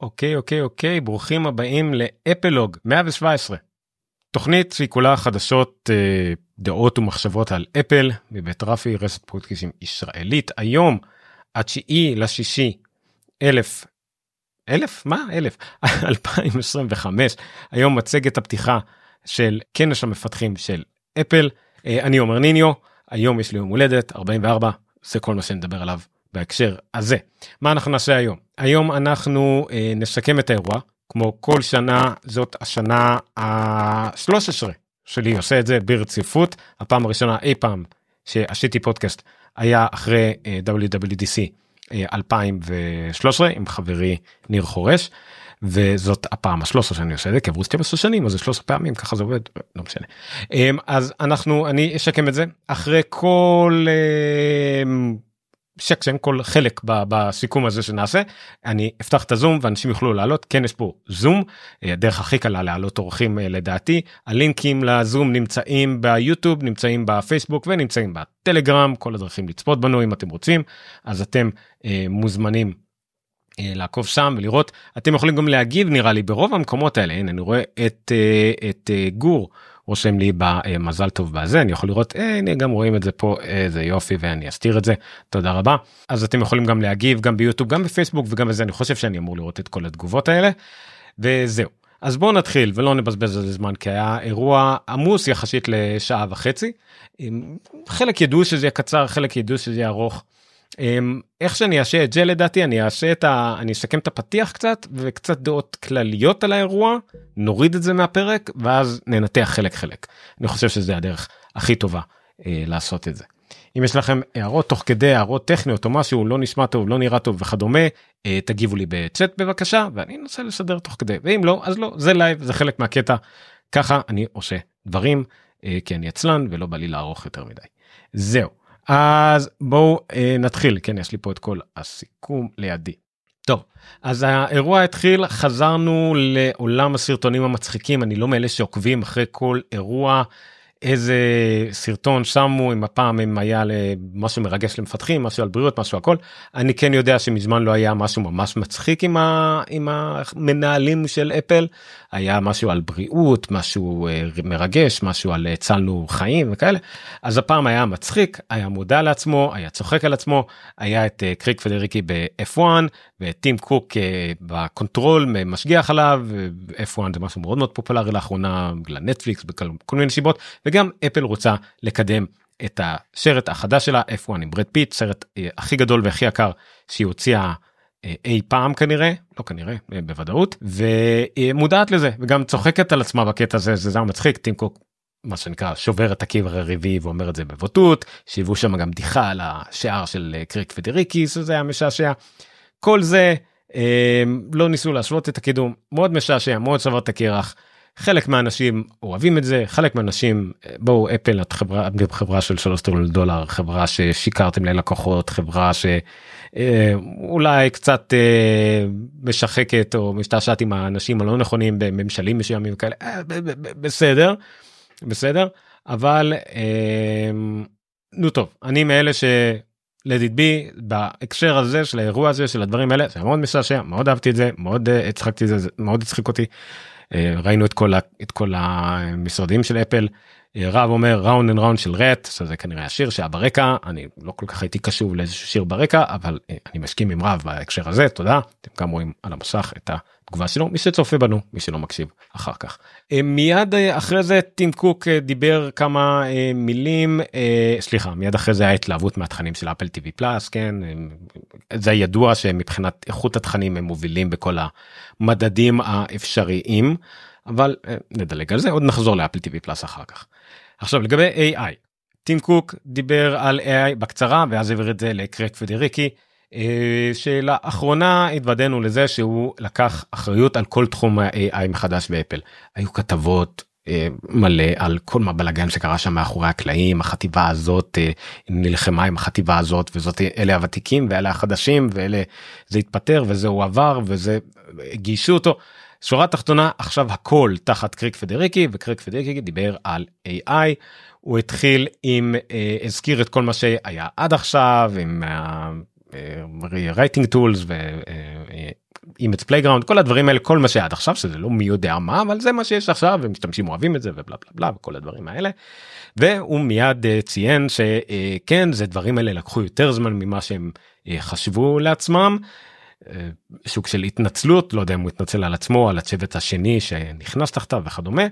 אוקיי, ברוכים הבאים לאפלוג 117. תוכנית שהיא כולה חדשות, דעות ומחשבות על אפל, מבית רפי, רשת פודקאסטים ישראלית. היום, 2025, היום מצגת הפתיחה של כנס המפתחים של אפל. אני עומר ניניו, היום יש לי יום הולדת, 44, זה כל מה שנדבר עליו בהקשר הזה. מה אנחנו נעשה היום? היום אנחנו נסכם את האירוע, כמו כל שנה, זאת השנה ה-13 שלי, עושה את זה ברציפות. הפעם הראשונה אי פעם שעשיתי פודקאסט היה אחרי WWDC 2013 עם חברי ניר חורש, וזאת הפעם ה-13 שאני עושה את זה, כי עברו 12 שנים, אז זה 13 פעמים, ככה זה עובד, לא משנה. אז אני אשקם את זה, אחרי כל שקשן, כל חלק בסיכום הזה שנעשה, אני אפתח את הזום ואנשים יוכלו לעלות. כן, יש פה זום, הדרך הכי קלה לעלות אורחים לדעתי. הלינקים לזום נמצאים ביוטיוב, נמצאים בפייסבוק ונמצאים בטלגרם, כל הדרכים לצפות בנו אם אתם רוצים, אז אתם מוזמנים לעקוב שם ולראות. אתם יכולים גם להגיב, נראה לי, ברוב המקומות האלה. הנה, אני רואה את גור רושם לי במזל טוב בזה, אני יכול לראות, הנה גם רואים את זה פה, איזה יופי, ואני אסתיר את זה, תודה רבה. אז אתם יכולים גם להגיב, גם ביוטיוב, גם בפייסבוק, וגם בזה אני חושב שאני אמור לראות את כל התגובות האלה, וזהו. אז בואו נתחיל, ולא נבזבז על זה זמן, כי היה אירוע עמוס יחסית לשעה וחצי, חלק ידעו שזה יהיה קצר, חלק ידעו שזה יהיה ארוך. איך שאני אעשה את זה לדעתי, אני אסכם את הפתיח קצת, וקצת דעות כלליות על האירוע, נוריד את זה מהפרק, ואז ננתח חלק. אני חושב שזה הדרך הכי טובה לעשות את זה. אם יש לכם הערות תוך כדי, הערות טכניות או משהו, לא נשמע טוב, לא נראה טוב וכדומה, תגיבו לי בצ'אט בבקשה, ואני אנסה לסדר תוך כדי, ואם לא, אז לא, זה לייב, זה חלק מהקטע, ככה אני עושה דברים, כי אני עצלן ולא בא לי לערוך יותר מדי. זהו. אז בואו נתחיל, כן, יש לי פה את כל הסיכום לידי. טוב, אז האירוע התחיל, חזרנו לעולם הסרטונים המצחיקים, אני לא מאלה שעוקבים אחרי כל אירוע, איזה סרטון שמו, אם הפעם אם היה משהו מרגש למפתחים, משהו על בריאות, משהו הכל, אני כן יודע שמזמן לא היה משהו ממש מצחיק עם המנהלים של אפל, היה משהו על בריאות, משהו מרגש, משהו על הצלנו חיים וכאלה, אז הפעם היה מצחיק, היה מודע לעצמו, היה צוחק על עצמו, היה את קריק פדריקי ב-F1, וטים קוק בקונטרול משגיח עליו, F1 זה משהו מאוד מאוד פופולרי לאחרונה, בגלל נטפליקס, בכל מיני שיבות, וגם אפל רוצה לקדם את השרט החדש שלה, F1 עם ברד פיט, סרט הכי גדול והכי יקר שהיא הוציאה אי פעם כנראה, לא כנראה, בוודאות, ומודעת לזה, וגם צוחקת על עצמה בקטע הזה, זה מצחיק, טים קוק, מה שנקרא, שובר את הקבר הרביעי ואומר את זה בבוטות, שהיוו שם גם בדיחה על השער של קריק פדריקי, זה היה משעשע, כל זה, לא ניסו להשוות את הקידום, מאוד משעשע, מאוד שבר את הקרח, חלק מהאנשים אוהבים את זה, חלק מהאנשים, בואו אפל, את חברה של $3 חברה ששיקרתם ללקוחות, חברה שאולי קצת משחקת או משתעשעת עם האנשים הלא נכונים בממשלים מסוימים כאלה, בסדר, אבל נו טוב, אני מאלה let it be, בהקשר הזה של האירוע הזה, של הדברים האלה, זה מאוד משעשע, מאוד אהבתי את זה, מאוד הצחקתי את זה, מאוד הצחיק אותי, ראינו את כל המשרדים של אפל, רב אומר ראונד אנד ראונד של רט, שזה כנראה השיר שהיה ברקע, אני לא כל כך הייתי קשוב לאיזשהו שיר ברקע, אבל אני מסכים עם רב בהקשר הזה, תודה, אתם גם רואים על המסך את התגובה שלו, מי שצופה בנו, מי שלא מקשיב אחר כך. מיד אחרי זה טים קוק דיבר כמה מילים, מיד אחרי זה היה התלהבות מהתכנים של אפל TV פלאס, כן, זה ידוע שמבחינת איכות התכנים הם מובילים בכל המדדים האפשריים, אבל נדלג על זה, עוד נחזור לאפל TV פלאס אחר כך. עכשיו לגבי AI, טים קוק דיבר על AI בקצרה, ואז העביר את זה לקריק פדריקי, שלאחרונה התוודענו לזה שהוא לקח אחריות על כל תחום ה-AI מחדש באפל. היו כתבות מלא על כל מה בלגן שקרה שם מאחורי הקלעים, החטיבה הזאת נלחמה עם החטיבה הזאת, וזאת אלה הוותיקים ואלה החדשים, ואלה זה התפטר וזה הוא עבר וזה הגישו אותו. שורה תחתונה, עכשיו הכל תחת קריק פדריקי, וקריק פדריקי דיבר על AI, הוא התחיל עם, הזכיר את כל מה שהיה עד עכשיו, עם writing tools, אימג' פלייגראונד, כל הדברים האלה, כל מה שעד עכשיו, שזה לא מי יודע מה, אבל זה מה שיש עכשיו, ומשתמשים אוהבים את זה, ובלה בלה בלה, וכל הדברים האלה. והוא מיד ציין שכן, זה דברים האלה לקחו יותר זמן ממה שהם חשבו לעצמם, שוק של התנצלות, לא יודע אם הוא התנצל על עצמו, על הצוות השני שנכנס תחתיו וכדומה,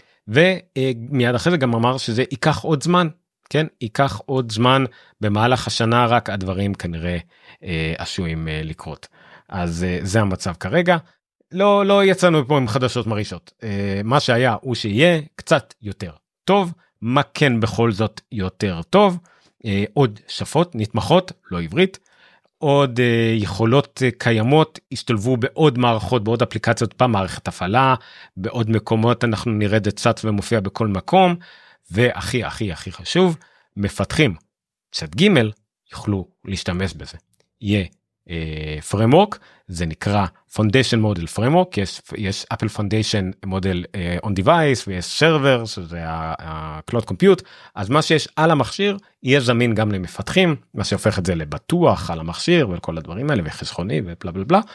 ומיד אחרי זה גם אמר שזה ייקח עוד זמן, כן, ייקח עוד זמן במהלך השנה, רק הדברים כנראה עשויים לקרות. אז זה המצב כרגע. לא יצאנו פה עם חדשות מרעישות. מה שהיה הוא שיהיה קצת יותר טוב. מה כן בכל זאת יותר טוב? עוד שפות נתמכות, לא עברית. עוד יכולות קיימות השתלבו בעוד מערכות, בעוד אפליקציות, במערכת הפעלה, בעוד מקומות אנחנו נראה את זה צץ ומופיע בכל מקום. והכי הכי הכי חשוב, מפתחים צד ג' יוכלו להשתמש בזה. יהיה framework, זה נקרא Foundation Model Framework, יש Apple Foundation Model on Device, ויש Server, שזה ה-Cloud Compute, אז מה שיש על המכשיר, יהיה זמין גם למפתחים, מה שהופך את זה לבטוח על המכשיר, וכל הדברים האלה, וחסכוני, ובלה בלה בלה,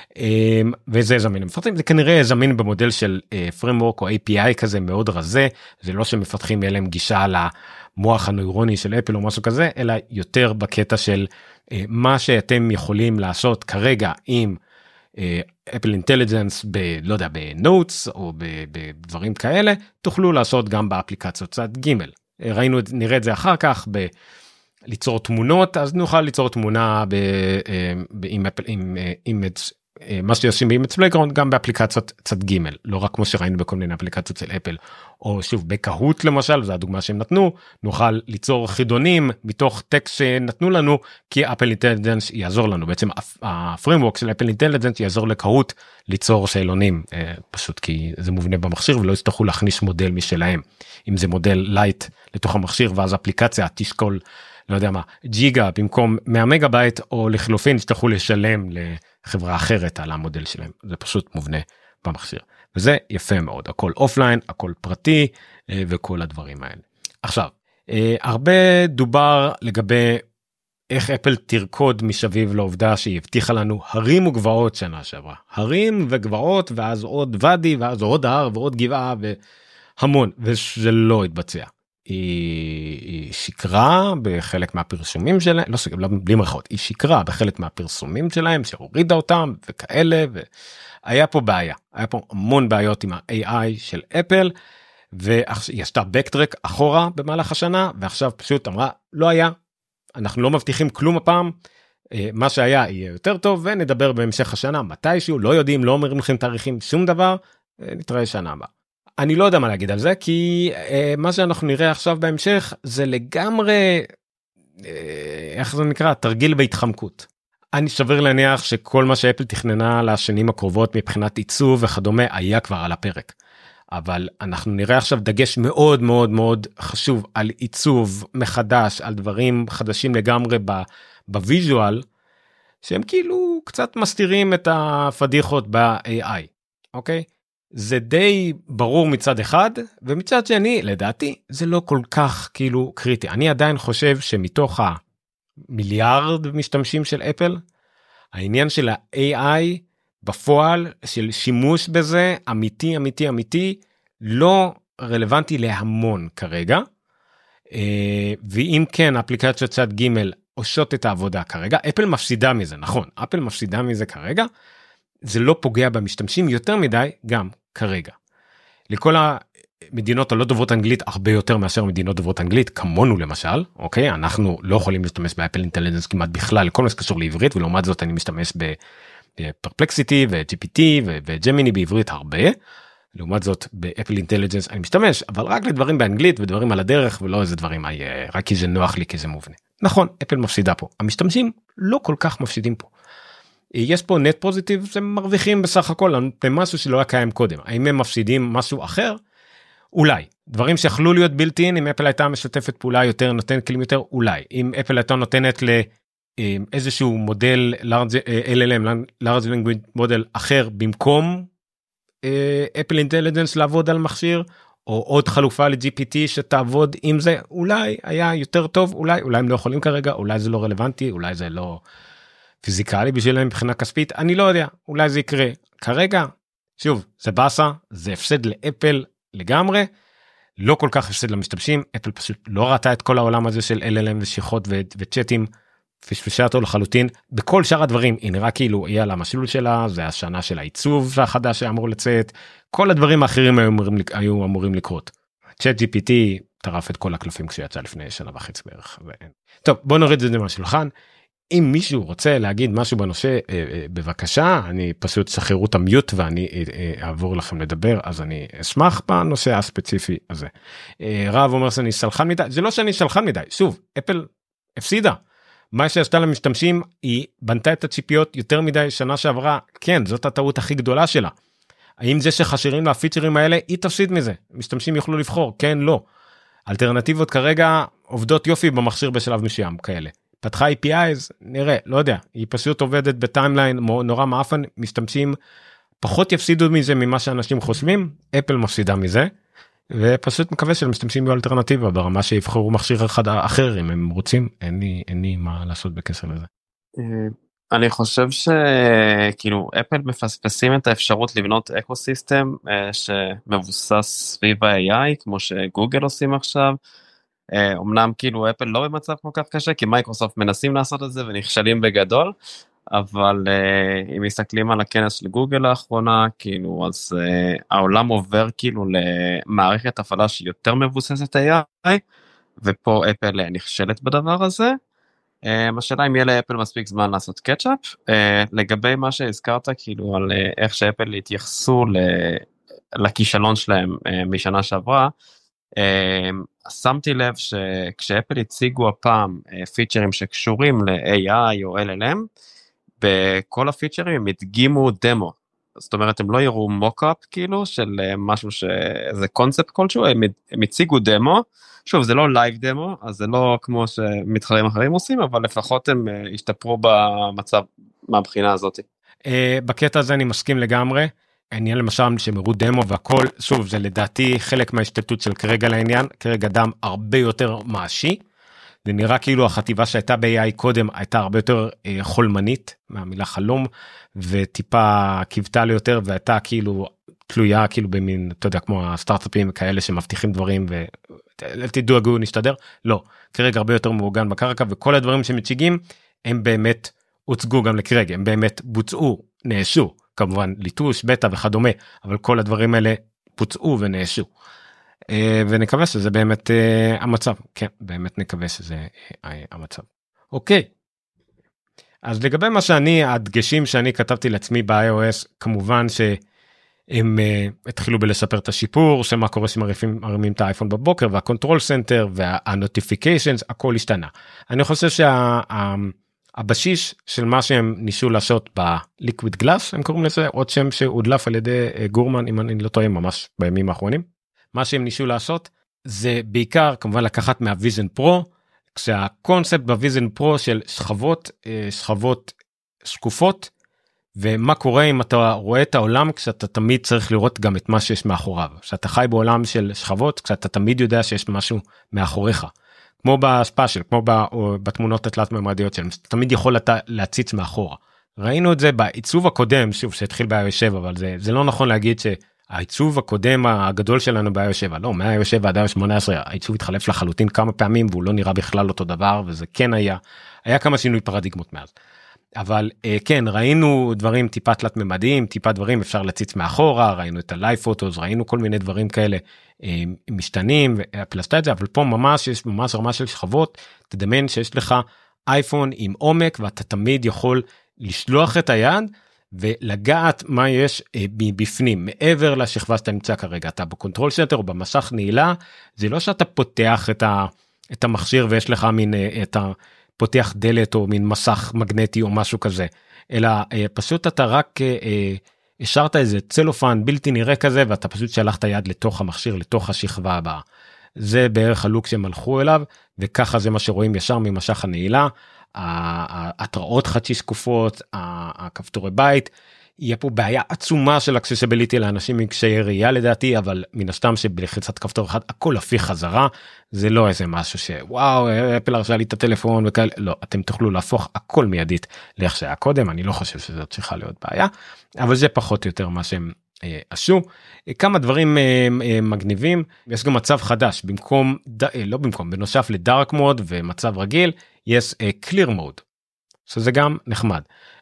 וזה זמין למפתחים, זה כנראה זמין במודל של Framework או API כזה מאוד רזה, זה לא שמפתחים יהיה להם גישה למוח הנוירוני של אפל או משהו כזה, אלא יותר בקטע של מה שאתם יכולים לעשות כרגע עם אפל אינטליג'נס לא יודע, בנוטס או בדברים כאלה, תוכלו לעשות גם באפליקציות צד ג'. ראינו, נראה את זה אחר כך ליצור תמונות, אז נוכל ליצור תמונה עם מה שעושים באימג' פלייגראונד גם באפליקציות צד ג', לא רק כמו שראינו בכל מיני אפליקציות של אפל, או שוב בקהות למשל, זו הדוגמה שהם נתנו, נוכל ליצור חידונים מתוך טקסט שנתנו לנו, כי אפל אינטליג'נס יעזור לנו, בעצם הפריימוורק של אפל אינטליג'נס יעזור לקהות ליצור שאלונים, פשוט כי זה מובנה במכשיר ולא יצטרכו להכניס מודל משלהם, אם זה מודל לייט לתוך המכשיר ואז אפליקציה תשקול לא יודע מה, ג'יגה במקום 100 מגה בייט, או לחילופין יצטרכו לשלם לחברה אחרת על המודל שלהם, זה פשוט מובנה במכשיר, וזה יפה מאוד, הכל אופליין, הכל פרטי, וכל הדברים האלה. עכשיו, הרבה דובר לגבי איך אפל תרקוד משביב לעובדה שהיא הבטיחה לנו הרים וגבעות שנה שעברה, הרים וגבעות, ואז עוד ודי, ואז עוד הר ועוד גבעה, והמון, וזה לא התבצע. היא שיקרה בחלק מהפרסומים שלהם, לא בלי מרכאות, היא שיקרה בחלק מהפרסומים שלהם, שהורידה אותם וכאלה, והיה פה בעיה, היה פה המון בעיות עם ה-AI של אפל, והיא עשתה בקטרק אחורה במהלך השנה, ועכשיו פשוט אמרה, לא היה, אנחנו לא מבטיחים כלום הפעם, מה שהיה יהיה יותר טוב, ונדבר בהמשך השנה, מתישהו, לא יודעים, לא אומרים לכם תאריכים, שום דבר, נתראה שנה הבאה. אני לא יודע מה להגיד על זה, כי מה שאנחנו נראה עכשיו בהמשך, זה לגמרי, איך זה נקרא, תרגיל בהתחמקות. אני שווה להניח שכל מה שאפל תכננה לשנים הקרובות מבחינת עיצוב וכדומה, היה כבר על הפרק. אבל אנחנו נראה עכשיו דגש מאוד מאוד מאוד חשוב על עיצוב מחדש, על דברים חדשים לגמרי בוויז'ואל, שהם כאילו קצת מסתירים את הפדיחות ב-AI, אוקיי? זה די ברור מצד אחד, ומצד שני, לדעתי, זה לא כל כך כאילו קריטי. אני עדיין חושב שמתוך המיליארד משתמשים של אפל, העניין של ה-AI בפועל, של שימוש בזה, אמיתי, אמיתי, אמיתי, לא רלוונטי להמון כרגע. ואם כן, אפליקציות צד ג' עושות את העבודה כרגע, אפל מפסידה מזה, נכון, אפל מפסידה מזה כרגע, זה לא פוגע במשתמשים יותר מדי, גם כרגע. לכל המדינות הלא דוברות אנגלית, הרבה יותר מאשר מדינות דוברות אנגלית, כמונו למשל, אוקיי? אנחנו לא יכולים להשתמש באפל אינטליג'נס כמעט בכלל, לכל מה שקשור לעברית, ולעומת זאת אני משתמש בפרפלקסיטי ו-GPT וג'מיני בעברית הרבה, לעומת זאת באפל אינטליג'נס אני משתמש, אבל רק לדברים באנגלית ודברים על הדרך, ולא איזה דברים, רק כי זה נוח לי, כי זה מובנה. נכון, אפל מפסידה פה. המשתמשים לא כל כך מפסידים פה. יש פה נט פוזיטיב, זה מרוויחים בסך הכל, משהו שלא היה קיים קודם. האם הם מפסידים משהו אחר? אולי. דברים שיכלו להיות בילטין, אם אפל הייתה משתפת פעולה יותר, נותנת כלים יותר, אולי. אם אפל הייתה נותנת לאיזשהו מודל, LLM, Large Language Model אחר, במקום אפל אינטליג'נס לעבוד על מכשיר, או עוד חלופה ל-GPT שתעבוד עם זה, אולי היה יותר טוב, אולי הם לא יכולים כרגע, אולי זה לא רלוונטי, אולי זה לא פיזיקלי בשבילם מבחינה כספית, אני לא יודע, אולי זה יקרה. כרגע, שוב, זה בסה, זה הפסד לאפל לגמרי, לא כל כך הפסד למשתמשים, אפל פשוט לא ראתה את כל העולם הזה של LLM ושיחות וצ'אטים, פשפשה אותו לחלוטין, בכל שאר הדברים, היא נראה כאילו היא על המשלול שלה, זה השנה של העיצוב החדש שאמור לצאת, כל הדברים האחרים היו אמורים לקרות. צ'אט GPT טרף את כל הקלפים כשיצא לפני שנה וחצי בערך. טוב, בוא נוריד את זה מהשולחן. אם מישהו רוצה להגיד משהו בנושא, בבקשה, אני פשוט שחררו את המיוט ואני אעבור לכם לדבר, אז אני אשמח בנושא הספציפי הזה. רב אומר שאני סלחן מדי, זה לא שאני סלחן מדי, שוב, אפל הפסידה. מה שעשתה למשתמשים, היא בנתה את הציפיות יותר מדי שנה שעברה, כן, זאת הטעות הכי גדולה שלה. האם זה שחשירים לפיצ'רים האלה, היא תפסיד מזה, משתמשים יוכלו לבחור, כן, לא. אלטרנטיבות כרגע עובדות יופי במכשיר בשלב מסוים כאלה. פתחה APIs, נראה, לא יודע, היא פשוט עובדת בטיימליין נורא מאפן, משתמשים פחות יפסידו מזה ממה שאנשים חושבים, אפל מפסידה מזה, ופשוט מקווה שלמשתמשים יהיו אלטרנטיבה ברמה שיבחרו מכשיר אחד אחר אם הם רוצים, אין לי מה לעשות בקשר לזה. אני חושב שכאילו אפל מפספסים את האפשרות לבנות אקוסיסטם שמבוסס סביב ה-AI כמו שגוגל עושים עכשיו. אמנם כאילו אפל לא במצב כל כך קשה כי מייקרוסופט מנסים לעשות את זה ונכשלים בגדול, אבל אם מסתכלים על הכנס של גוגל לאחרונה כאילו אז העולם עובר כאילו למערכת הפעלה שהיא יותר מבוססת AI, ופה אפל נכשלת בדבר הזה. השאלה אם יהיה לאפל מספיק זמן לעשות קאצ'אפ. לגבי מה שהזכרת כאילו על איך שאפל התייחסו לכישלון שלהם משנה שעברה, שמתי לב שכשאפל הציגו הפעם פיצ'רים שקשורים ל-AI או LLM, בכל הפיצ'רים הם הדגימו דמו, זאת אומרת הם לא יראו מוקאפ כאילו של משהו שזה קונספט כלשהו, הם הציגו דמו, שוב זה לא לייב דמו, אז זה לא כמו שמתחרים אחרים עושים, אבל לפחות הם השתפרו במצב מהבחינה הזאת. בקטע הזה אני מסכים לגמרי, העניין למשל שהם הראו דמו והכל, שוב זה לדעתי חלק מההשתתות של כרגע לעניין, כרגע דם הרבה יותר מעשי, זה נראה כאילו החטיבה שהייתה ב-AI קודם הייתה הרבה יותר חולמנית מהמילה חלום, וטיפה קיבתה לי יותר והייתה כאילו תלויה כאילו במין, אתה יודע, כמו הסטארט-אפים כאלה שמבטיחים דברים ותדאגו נשתדר, לא, כרגע הרבה יותר מעוגן בקרקע, וכל הדברים שמציגים הם באמת הוצגו גם לכרגע, הם באמת בוצעו, נעשו, כמובן ליטוש, בטא וכדומה, אבל כל הדברים האלה בוצעו ונעשו. ונקווה שזה באמת המצב, כן, באמת נקווה שזה המצב. אוקיי, אז לגבי מה הדגשים שאני כתבתי לעצמי ב-iOS, כמובן שהם התחילו בלספר את השיפור, שמה קורה שמרימים את האייפון בבוקר, והקונטרול סנטר, והנוטיפיקיישנס, הכל השתנה. אני חושב הבשיש של מה שהם ניסו לעשות בליקוויד גלאס, הם קוראים לזה, עוד שם שהודלף על ידי גורמן, אם אני לא טועה, ממש בימים האחרונים. מה שהם ניסו לעשות זה בעיקר כמובן לקחת מהוויזן פרו, כשהקונספט בוויזן פרו של שכבות שקופות, ומה קורה אם אתה רואה את העולם כשאתה תמיד צריך לראות גם את מה שיש מאחוריו, כשאתה חי בעולם של שכבות, כשאתה תמיד יודע שיש משהו מאחוריך, כמו בספאשל, כמו בתמונות התלת ממדיות שלהם, תמיד יכול להציץ מאחורה. ראינו את זה בעיצוב הקודם, שוב שהתחיל ב-iOS 7, אבל זה לא נכון להגיד העיצוב הקודם הגדול שלנו ב-iOS 7, לא, מה-iOS 7 עד iOS 18, העיצוב התחלף לחלוטין כמה פעמים, והוא לא נראה בכלל אותו דבר, וזה כן היה כמה שינוי פרדיגמות מאז. אבל כן, ראינו דברים טיפה תלת ממדיים, טיפה דברים אפשר להציץ מאחורה, ראינו את הלייב פוטוס, ראינו כל מיני דברים כאלה משתנים, ואפל עשתה את זה, אבל פה ממש יש ממש רמה של שכבות, תדמיין שיש לך אייפון עם עומק, ואתה תמיד יכול לשלוח את היד, ולגעת מה יש בפנים, מעבר לשכבה שאתה נמצא כרגע, אתה בקונטרול סנטר או במסך נעילה, זה לא שאתה פותח את המכשיר ויש לך מין, פותח דלת או מין מסך מגנטי או משהו כזה, אלא פשוט אתה רק השארת איזה צלופן בלתי נראה כזה, ואתה פשוט שלחת יד לתוך המכשיר, לתוך השכבה הבאה. זה בערך הלוק שהם הלכו אליו, וככה זה מה שרואים ישר ממשך הנעילה, ההתראות חצי שקופות, הכפתורי בית, יהיה פה בעיה עצומה של accessibility לאנשים עם קשיי ראייה לדעתי, אבל מן הסתם שבלחיצת כפתור אחד הכל הפיך חזרה, זה לא איזה משהו שוואו אפל הרשה לי את הטלפון וכאלה, לא, אתם תוכלו להפוך הכל מיידית לאיך שהיה קודם, אני לא חושב שזאת צריכה להיות בעיה, אבל זה פחות או יותר מה שהם עשו. כמה דברים מגניבים, יש גם מצב חדש, בנוסף לדארק מוד ומצב רגיל, יש clear mode, שזה גם נחמד.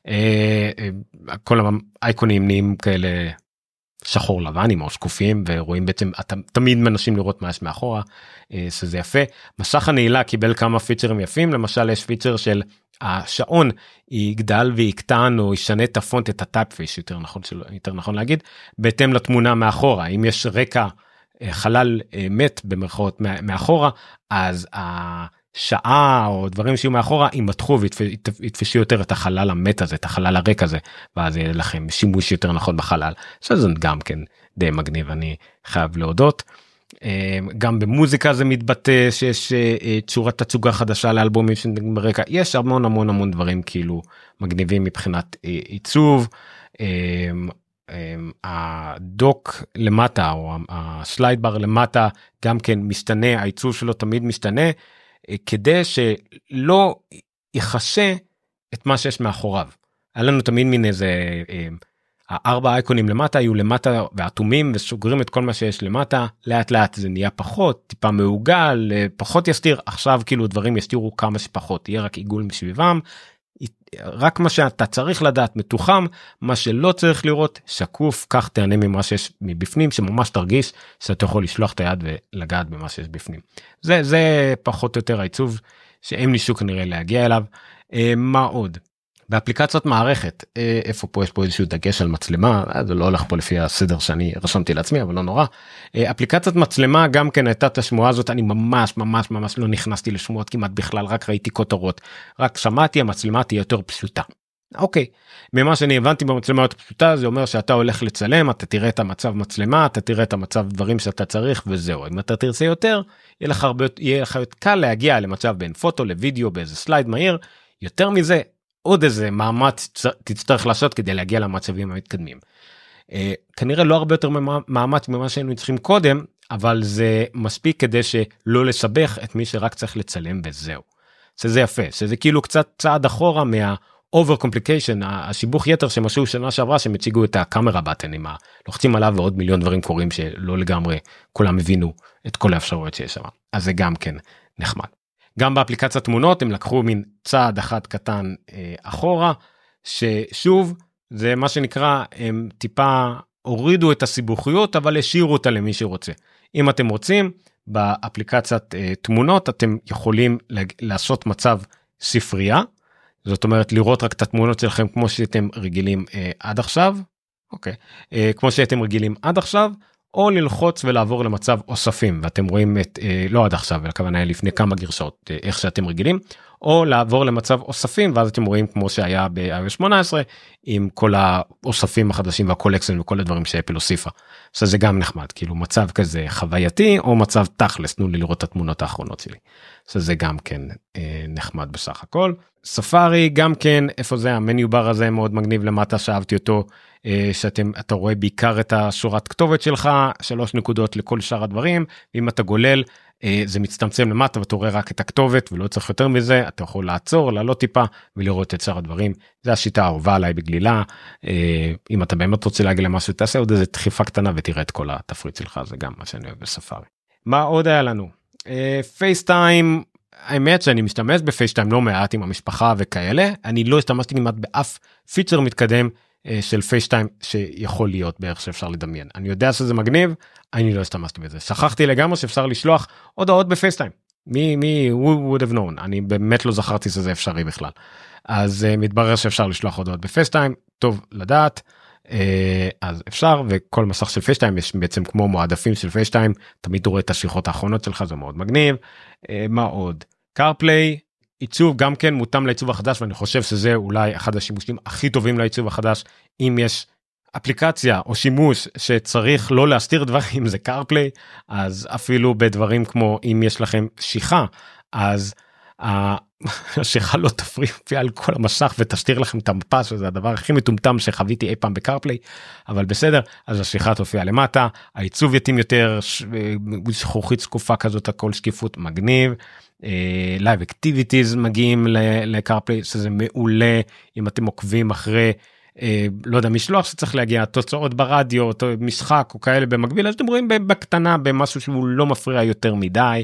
כל האייקונים נהיים כאלה שחור לבנים או שקופים, ורואים בעצם, תמיד מנסים לראות מה יש מאחורה, שזה יפה. מסך הנעילה קיבל כמה פיצ'רים יפים, למשל יש פיצ'ר של השעון יגדל ויקטן או ישנה את הפונט, את הטייפפייס, יותר נכון להגיד, בהתאם לתמונה מאחורה. אם יש רקע חלל מת במרכאות מאחורה, אז שעה או דברים שיהיו מאחורה יימתחו ויתפשו יותר את החלל המת הזה, את החלל הריק הזה, ואז יהיה לכם שימוש יותר נכון בחלל, שזה גם כן די מגניב, אני חייב להודות. גם במוזיקה זה מתבטא שיש צורת תצוגה חדשה לאלבומים ברקע, יש המון דברים כאילו מגניבים מבחינת עיצוב. הדוק למטה או הסלייד בר למטה גם כן משתנה, העיצוב שלו תמיד משתנה, כדי שלא יחשה את מה שיש מאחוריו. היה לנו תמיד מין איזה, הארבע אייקונים למטה היו למטה ואטומים וסוגרים את כל מה שיש למטה, לאט לאט זה נהיה פחות, טיפה מעוגל, פחות יסתיר, עכשיו כאילו דברים יסתירו כמה שפחות, יהיה רק עיגול מסביבם, רק מה שאתה צריך לדעת מתוחם, מה שלא צריך לראות שקוף, כך תענה ממה שיש מבפנים, שממש תרגיש שאתה יכול לשלוח את היד ולגעת במה שיש בפנים. זה פחות או יותר העיצוב שהם ניסו כנראה להגיע אליו. מה עוד? באפליקציות מערכת, איפה פה יש פה איזשהו דגש על מצלמה, זה לא הולך פה לפי הסדר שאני רשמתי לעצמי, אבל לא נורא. אפליקציית מצלמה גם כן הייתה את השמועה הזאת, אני ממש לא נכנסתי לשמועות כמעט בכלל, רק ראיתי כותרות, רק שמעתי, המצלמה תהיה יותר פשוטה. אוקיי, ממה שאני הבנתי במצלמה יותר פשוטה, זה אומר שאתה הולך לצלם, אתה תראה את המצב מצלמה, אתה תראה את המצב דברים שאתה צריך וזהו. אם אתה תרצה יותר, יהיה לך יותר קל להגיע למצב בין פוטו לוידאו באיזה סלייד מהיר, יותר מזה, עוד איזה מאמץ תצטרך לעשות כדי להגיע למצבים המתקדמים. כנראה לא הרבה יותר מאמץ ממה שהיינו צריכים קודם, אבל זה מספיק כדי שלא לסבך את מי שרק צריך לצלם וזהו. שזה יפה, שזה כאילו קצת צעד אחורה מה-over complication, השיבוך יתר שמשהו שנה שעברה, שהם הציגו את הקאמרה בטן, לוחצים עליו ועוד מיליון דברים קורים שלא לגמרי כולם הבינו את כל האפשרויות שיש שם. אז זה גם כן נחמד. גם באפליקציית תמונות הם לקחו מין צעד אחד קטן אחורה, ששוב זה מה שנקרא, הם טיפה הורידו את הסיבוכיות, אבל השאירו אותה למי שרוצה. אם אתם רוצים, באפליקציית תמונות אתם יכולים לעשות מצב ספרייה, זאת אומרת לראות רק את התמונות שלכם כמו שאתם רגילים עד עכשיו, אוקיי, כמו שאתם רגילים עד עכשיו, או ללחוץ ולעבור למצב אוספים, ואתם רואים את, לא עד עכשיו, הכוונה היא לפני כמה גרשות, איך שאתם רגילים, או לעבור למצב אוספים, ואז אתם רואים כמו שהיה ב-iOS 18, עם כל האוספים החדשים והקולקשן וכל הדברים שאפל הוסיפה. אז זה גם נחמד, כאילו מצב כזה חווייתי, או מצב תכלס, תנו לי לראות את התמונות האחרונות שלי. אז זה גם כן נחמד בסך הכל. ספארי גם כן, איפה זה, המניו בר הזה מאוד מגניב למטה, שאהבתי אותו, שאתה רואה בעיקר את השורת כתובת שלך, 3 נקודות לכל שאר הדברים, ואם אתה גולל, זה מצטמצם למטה ואתה רואה רק את הכתובת ולא צריך יותר מזה, אתה יכול לעצור, לעלות טיפה ולראות את שאר הדברים. זה השיטה האהובה עליי בגלילה, אם אתה באמת רוצה להגיע למשהו, תעשה עוד איזה דחיפה קטנה ותראה את כל התפריט שלך, זה גם מה שאני אוהב בספארי. מה עוד היה לנו? פייסטיים, האמת שאני משתמש בפייסטיים לא מעט עם המשפחה וכאלה, אני לא השתמשתי כמעט באף פיצ'ר מתקדם של פייסטיים שיכול להיות בערך שאפשר לדמיין. אני יודע שזה מגניב, אני לא השתמשתי בזה. שכחתי לגמרי שאפשר לשלוח הודעות בפייסטיים. מי who would have known? אני באמת לא זכרתי שזה אפשרי בכלל. אז מתברר שאפשר לשלוח הודעות בפייסטיים, טוב לדעת, אז אפשר, וכל מסך של פייסטיים יש בעצם כמו מועדפים של פייסטיים, תמיד רואה את השיחות האחרונות שלך, זה מאוד מגניב. מה עוד? קארפליי, עיצוב גם כן מותאם לעיצוב החדש, ואני חושב שזה אולי אחד השימושים הכי טובים לעיצוב החדש, אם יש אפליקציה או שימוש שצריך לא להסתיר דברים, זה קארפליי, אז אפילו בדברים כמו אם יש לכם שיחה, אז השיחה לא תופיע על כל המשך ותשתיר לכם את המפה, שזה הדבר הכי מטומטם שחוויתי אי פעם בקארפליי, אבל בסדר, אז השיחה תופיע למטה, העיצוב יתאים יותר, זכוכית זקופה כזאת, הכל שקיפות מגניב, לייב אקטיביטיז מגיעים לקארפליי, שזה מעולה, אם אתם עוקבים אחרי, לא יודע, משלוח שצריך להגיע, תוצאות ברדיו, משחק או כאלה במקביל, אז אתם רואים בקטנה, במשהו שהוא לא מפריע יותר מדי,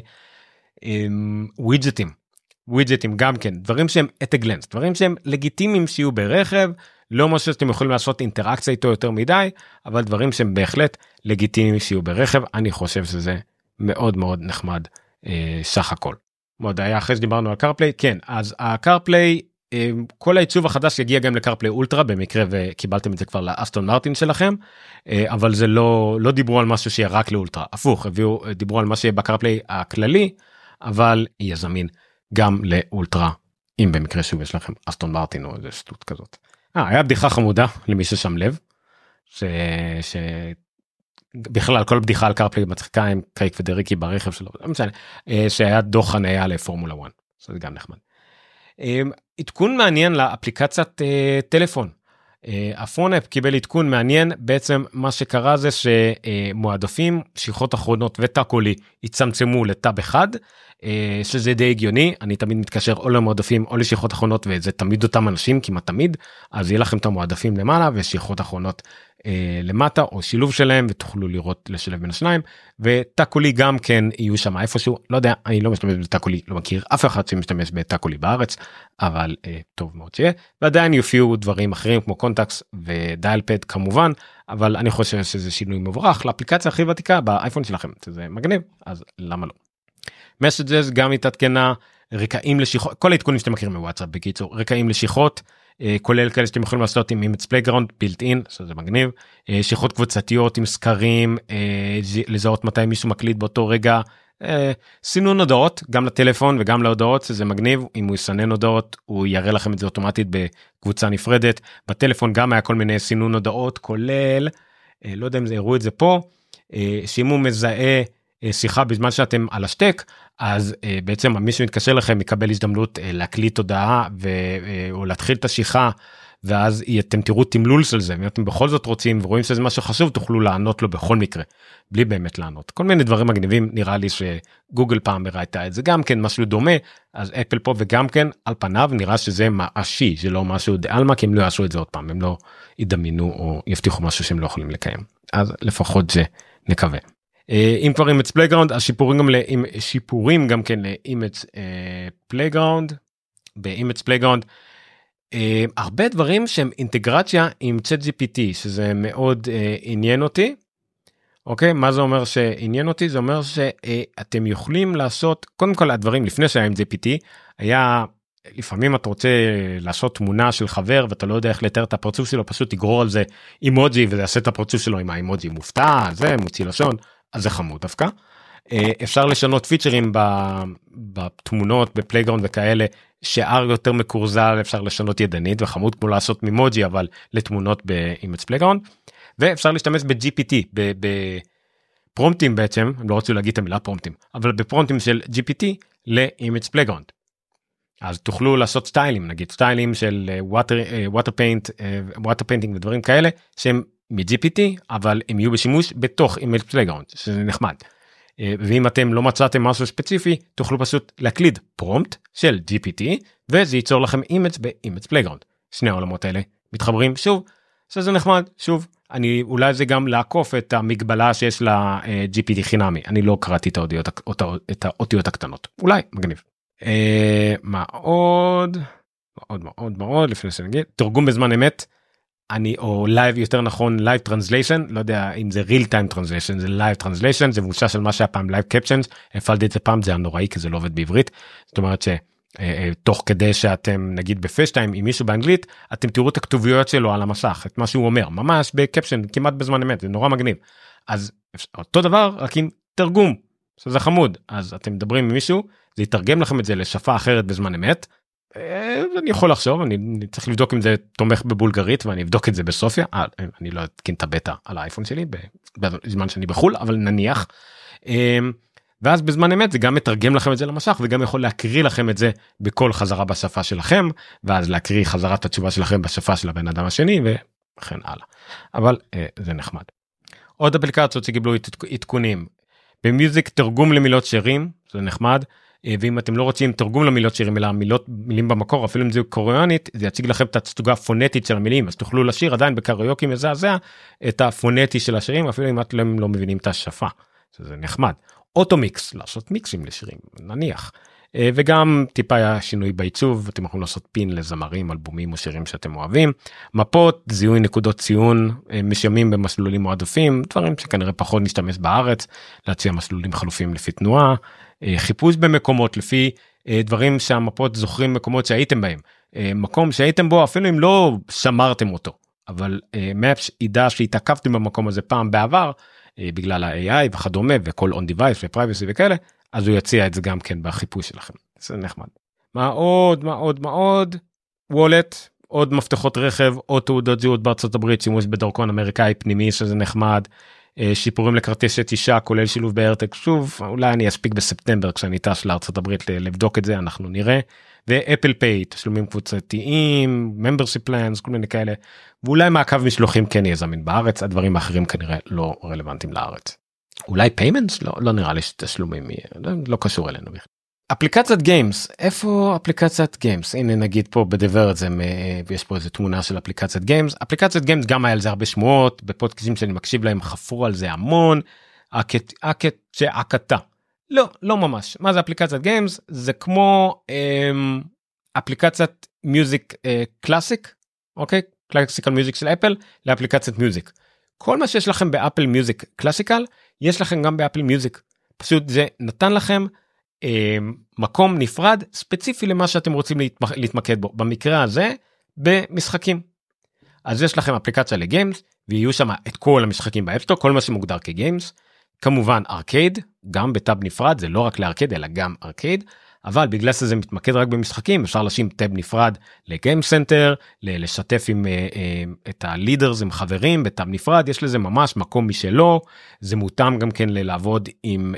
ווידג'טים גם כן, דברים שהם at a glance, דברים שהם לגיטימיים שיהיו ברכב, לא משהו שאתם יכולים לעשות אינטראקציה איתו יותר מדי, אבל דברים שהם בהחלט לגיטימיים שיהיו ברכב, אני חושב שזה מאוד מאוד נחמד סך הכל. מאוד היה אחרי שדיברנו על קארפליי, כן, אז הקארפליי, כל העיצוב החדש יגיע גם לקארפליי אולטרה, במקרה וקיבלתם את זה כבר לאסטון מרטין שלכם, אבל זה לא דיברו על משהו שיהיה רק לאולטרה, הפוך, דיברו על מה שיהיה בקארפליי הכללי, אבל יהיה זמין גם לאולטרה, אם במקרה שוב יש לכם אסטון מרטין או איזה שטות כזאת. היה בדיחה חמודה למי ששם לב, בכלל כל בדיחה על קארפליי מצחיקה עם קרייק ודריקי ברכב שלו, לא משנה, שהיה דוח חניה לפורמולה 1, זה גם נחמד. עדכון מעניין לאפליקציית טלפון, הפונאפ קיבל עדכון מעניין, בעצם מה שקרה זה שמועדפים, שיחות אחרונות וטאקולי יצמצמו לטאב אחד, שזה די הגיוני, אני תמיד מתקשר או למועדפים או לשיחות אחרונות, וזה תמיד אותם אנשים, כמעט תמיד, אז יהיה לכם את המועדפים למעלה ושיחות אחרונות למטה, או שילוב שלהם, ותוכלו לראות לשלב בין השניים, וטאקולי גם כן יהיו שם איפשהו, לא יודע, אני לא משתמש בטאקולי, לא מכיר אף אחד שמשתמש בטאקולי בארץ, אבל טוב מאוד שיהיה, ועדיין יופיעו דברים אחרים כמו קונטקס ודיילפד כמובן, אבל אני חושב שזה שינוי מבורך לאפליקציה הכי ותיקה באייפון שלכם, זה מגניב, אז למה לא? מסג'ז גם התעדכנה, רקעים לשיחות, כל העדכונים שאתם מכירים בוואטסאפ בקיצור, רקעים לשיחות, כולל כאלה שאתם יכולים לעשות עם אימג' פלייגראונד בילט אין, שזה מגניב, שיחות קבוצתיות עם סקרים, לזהות מתי מישהו מקליט באותו רגע, סינון הודעות גם לטלפון וגם להודעות, שזה מגניב, אם הוא יסנן הודעות הוא יראה לכם את זה אוטומטית בקבוצה נפרדת, בטלפון גם היה כל מיני סינון הודעות, כולל, לא יודע אם זה הראו את זה פה, שאם הוא מזהה שיחה בזמן שאתם על השטק, אז בעצם מישהו מתקשר לכם יקבל הזדמנות להקליט הודעה או להתחיל את השיחה, ואז אתם תראו תמלול של זה, ואם אתם בכל זאת רוצים ורואים שזה משהו חשוב, תוכלו לענות לו בכל מקרה, בלי באמת לענות. כל מיני דברים מגניבים, נראה לי שגוגל פעם הראתה את זה גם כן, משהו דומה, אז אפל פה וגם כן, על פניו נראה שזה מעשי, זה לא משהו דאלמה, כי הם לא יעשו את זה עוד פעם, הם לא ידמינו או יבטיחו משהו שהם לא יכולים לקיים. אז לפחות זה נקווה. אם כבר אימג' פלייגראונד, השיפורים גם כן לאימג' פלייגראונד, באימג' פלייגראונד, הרבה דברים שהם אינטגרציה עם צ'אט GPT, שזה מאוד עניין אותי. אוקיי, מה זה אומר שעניין אותי? זה אומר שאתם יכולים לעשות, קודם כל הדברים לפני שהיה עם GPT, היה לפעמים אתה רוצה לעשות תמונה של חבר ואתה לא יודע איך לתאר את הפרצוף שלו, פשוט תגרור על זה אימוג'י וזה יעשה את הפרצוף שלו עם האימוג'י מופתע, זה מוציא לשון, אז זה חמוד דווקא. אפשר לשנות פיצ'רים בתמונות, בפלייגראונד וכאלה, שער יותר מקורזל אפשר לשנות ידנית, וחמוד כמו לעשות מימוג'י, אבל לתמונות באימג' פלייגראונד, ואפשר להשתמש ב-GPT, בפרומפטים בעצם, הם לא רוצים להגיד את המילה פרומפטים, אבל בפרומפטים של GPT לאימג' פלייגראונד. אז תוכלו לעשות סטיילים, נגיד סטיילים של water painting ודברים כאלה, שהם מ-GPT, אבל הם יהיו בשימוש בתוך אימג' פלייגראונד, שזה נחמד. ואם אתם לא מצאתם משהו ספציפי, תוכלו פשוט להקליד פרומפט של GPT, וזה ייצור לכם אימג' באימג' פלייגראונד. שני העולמות האלה מתחברים שוב, שזה נחמד, שוב, אולי זה גם לעקוף את המגבלה שיש ל-GPT חינמי, אני לא קראתי את האותיות הקטנות, אולי, מגניב. מה עוד? מאוד, לפני שנגיד, תרגום בזמן אמת, או לייב, יותר נכון לייב טרנסליישן, לא יודע אם זה real time translation, זה לייב טרנסליישן, זה מבושש של מה שהיה פעם לייב קפשנס, הפעלתי את זה פעם, זה היה נוראי כי זה לא עובד בעברית, זאת אומרת שתוך כדי שאתם נגיד בפייסטיים עם מישהו באנגלית, אתם תראו את הכתוביות שלו על המסך, את מה שהוא אומר, ממש בקפשן, כמעט בזמן אמת, זה נורא מגניב, אז אותו דבר רק עם תרגום, שזה חמוד, אז אתם מדברים עם מישהו, זה יתרגם לכם את זה לשפה אחרת בזמן אמת, אני יכול לחשוב, אני צריך לבדוק אם זה תומך בבולגרית, ואני אבדוק את זה בסופיה, אני לא אתקין את הבטא על האייפון שלי, בזמן שאני בחול, אבל נניח, ואז בזמן אמת זה גם מתרגם לכם את זה למשך, וגם יכול להקריא לכם את זה בכל חזרה בשפה שלכם, ואז להקריא חזרת התשובה שלכם בשפה של הבן אדם השני, וכן הלאה. אבל זה נחמד. עוד אפליקציות שקיבלו עדכונים, במיוזיק תרגום למילות שירים, זה נחמד, ואם אתם לא רוצים תרגום למילות שירים, אלא מילים במקור, אפילו אם זה קוריאנית, זה יציג לכם את התצוגה הפונטית של המילים, אז תוכלו לשיר עדיין בקריוקי מזעזע, את הפונטי של השירים, אפילו אם אתם לא מבינים את השפה, זה נחמד. אוטומיקס, לעשות מיקסים לשירים, נניח, וגם טיפה היה שינוי בעיצוב, אתם יכולים לעשות פין לזמרים, אלבומים או שירים שאתם אוהבים, מפות, זיהוי נקודות ציון, משיימים במסלולים מועדפים, דברים שכנראה פחות נשתמש בארץ, להציע מסלולים חלופים לפי תנועה, חיפוש במקומות לפי דברים שהמפות זוכרים מקומות שהייתם בהם, מקום שהייתם בו אפילו אם לא שמרתם אותו, אבל מפס ידע שהתעכבתם במקום הזה פעם בעבר, בגלל ה-AI וכדומה וכל on device ו-privacy וכאלה, אז הוא יציע את זה גם כן בחיפוש שלכם. זה נחמד. מה עוד? וולט, עוד מפתחות רכב, עוד תעודות זהות בארצות הברית, שימוש בדרכון אמריקאי פנימי שזה נחמד, שיפורים לכרטיסי טיסה כולל שילוב באיירטג, שוב אולי אני אספיק בספטמבר כשאני טס לארצות הברית לבדוק את זה, אנחנו נראה, ואפל פיי, תשלומים קבוצתיים, membership plans, כל מיני כאלה, ואולי מעקב משלוחים כן יהיה זמין בארץ, הדברים האחרים כנראה לא רלוונטיים לארץ. אולי payments? לא נראה לי שתשלומים, לא קשור אלינו. אפליקציית גיימס, איפה אפליקציית גיימס? הנה נגיד פה בדבר את זה, ויש פה איזו תמונה של אפליקציית גיימס, אפליקציית גיימס גם היה על זה הרבה שמועות, בפודקאסטים שאני מקשיב להם חפרו על זה המון, עקתה. לא ממש. מה זה אפליקציית גיימס? זה כמו אפליקציית מיוזיק קלאסיק, אוקיי? קלאסיקל מיוזיק של אפל, לאפליקציית מיוזיק. כל מה שיש לכם באפל מיוזיק קלאסיקל, יש לכם גם באפל מיוזיק. פשוט זה נתן לכם מקום נפרד ספציפי למה שאתם רוצים להתמקד בו. במקרה הזה, במשחקים. אז יש לכם אפליקציה לגיימס, ויהיו שם את כל המשחקים באפסטור, כל מה שמוגדר כגיימס. כמובן ארקייד, גם בטאב נפרד, זה לא רק לארקייד, אלא גם ארקייד. אבל בגלל שזה מתמקד רק במשחקים, אפשר לשים טאב נפרד לגיים סנטר, לשתף את הלידרס עם חברים בטאב נפרד, יש לזה ממש מקום משלו, זה מותאם גם כן לעבוד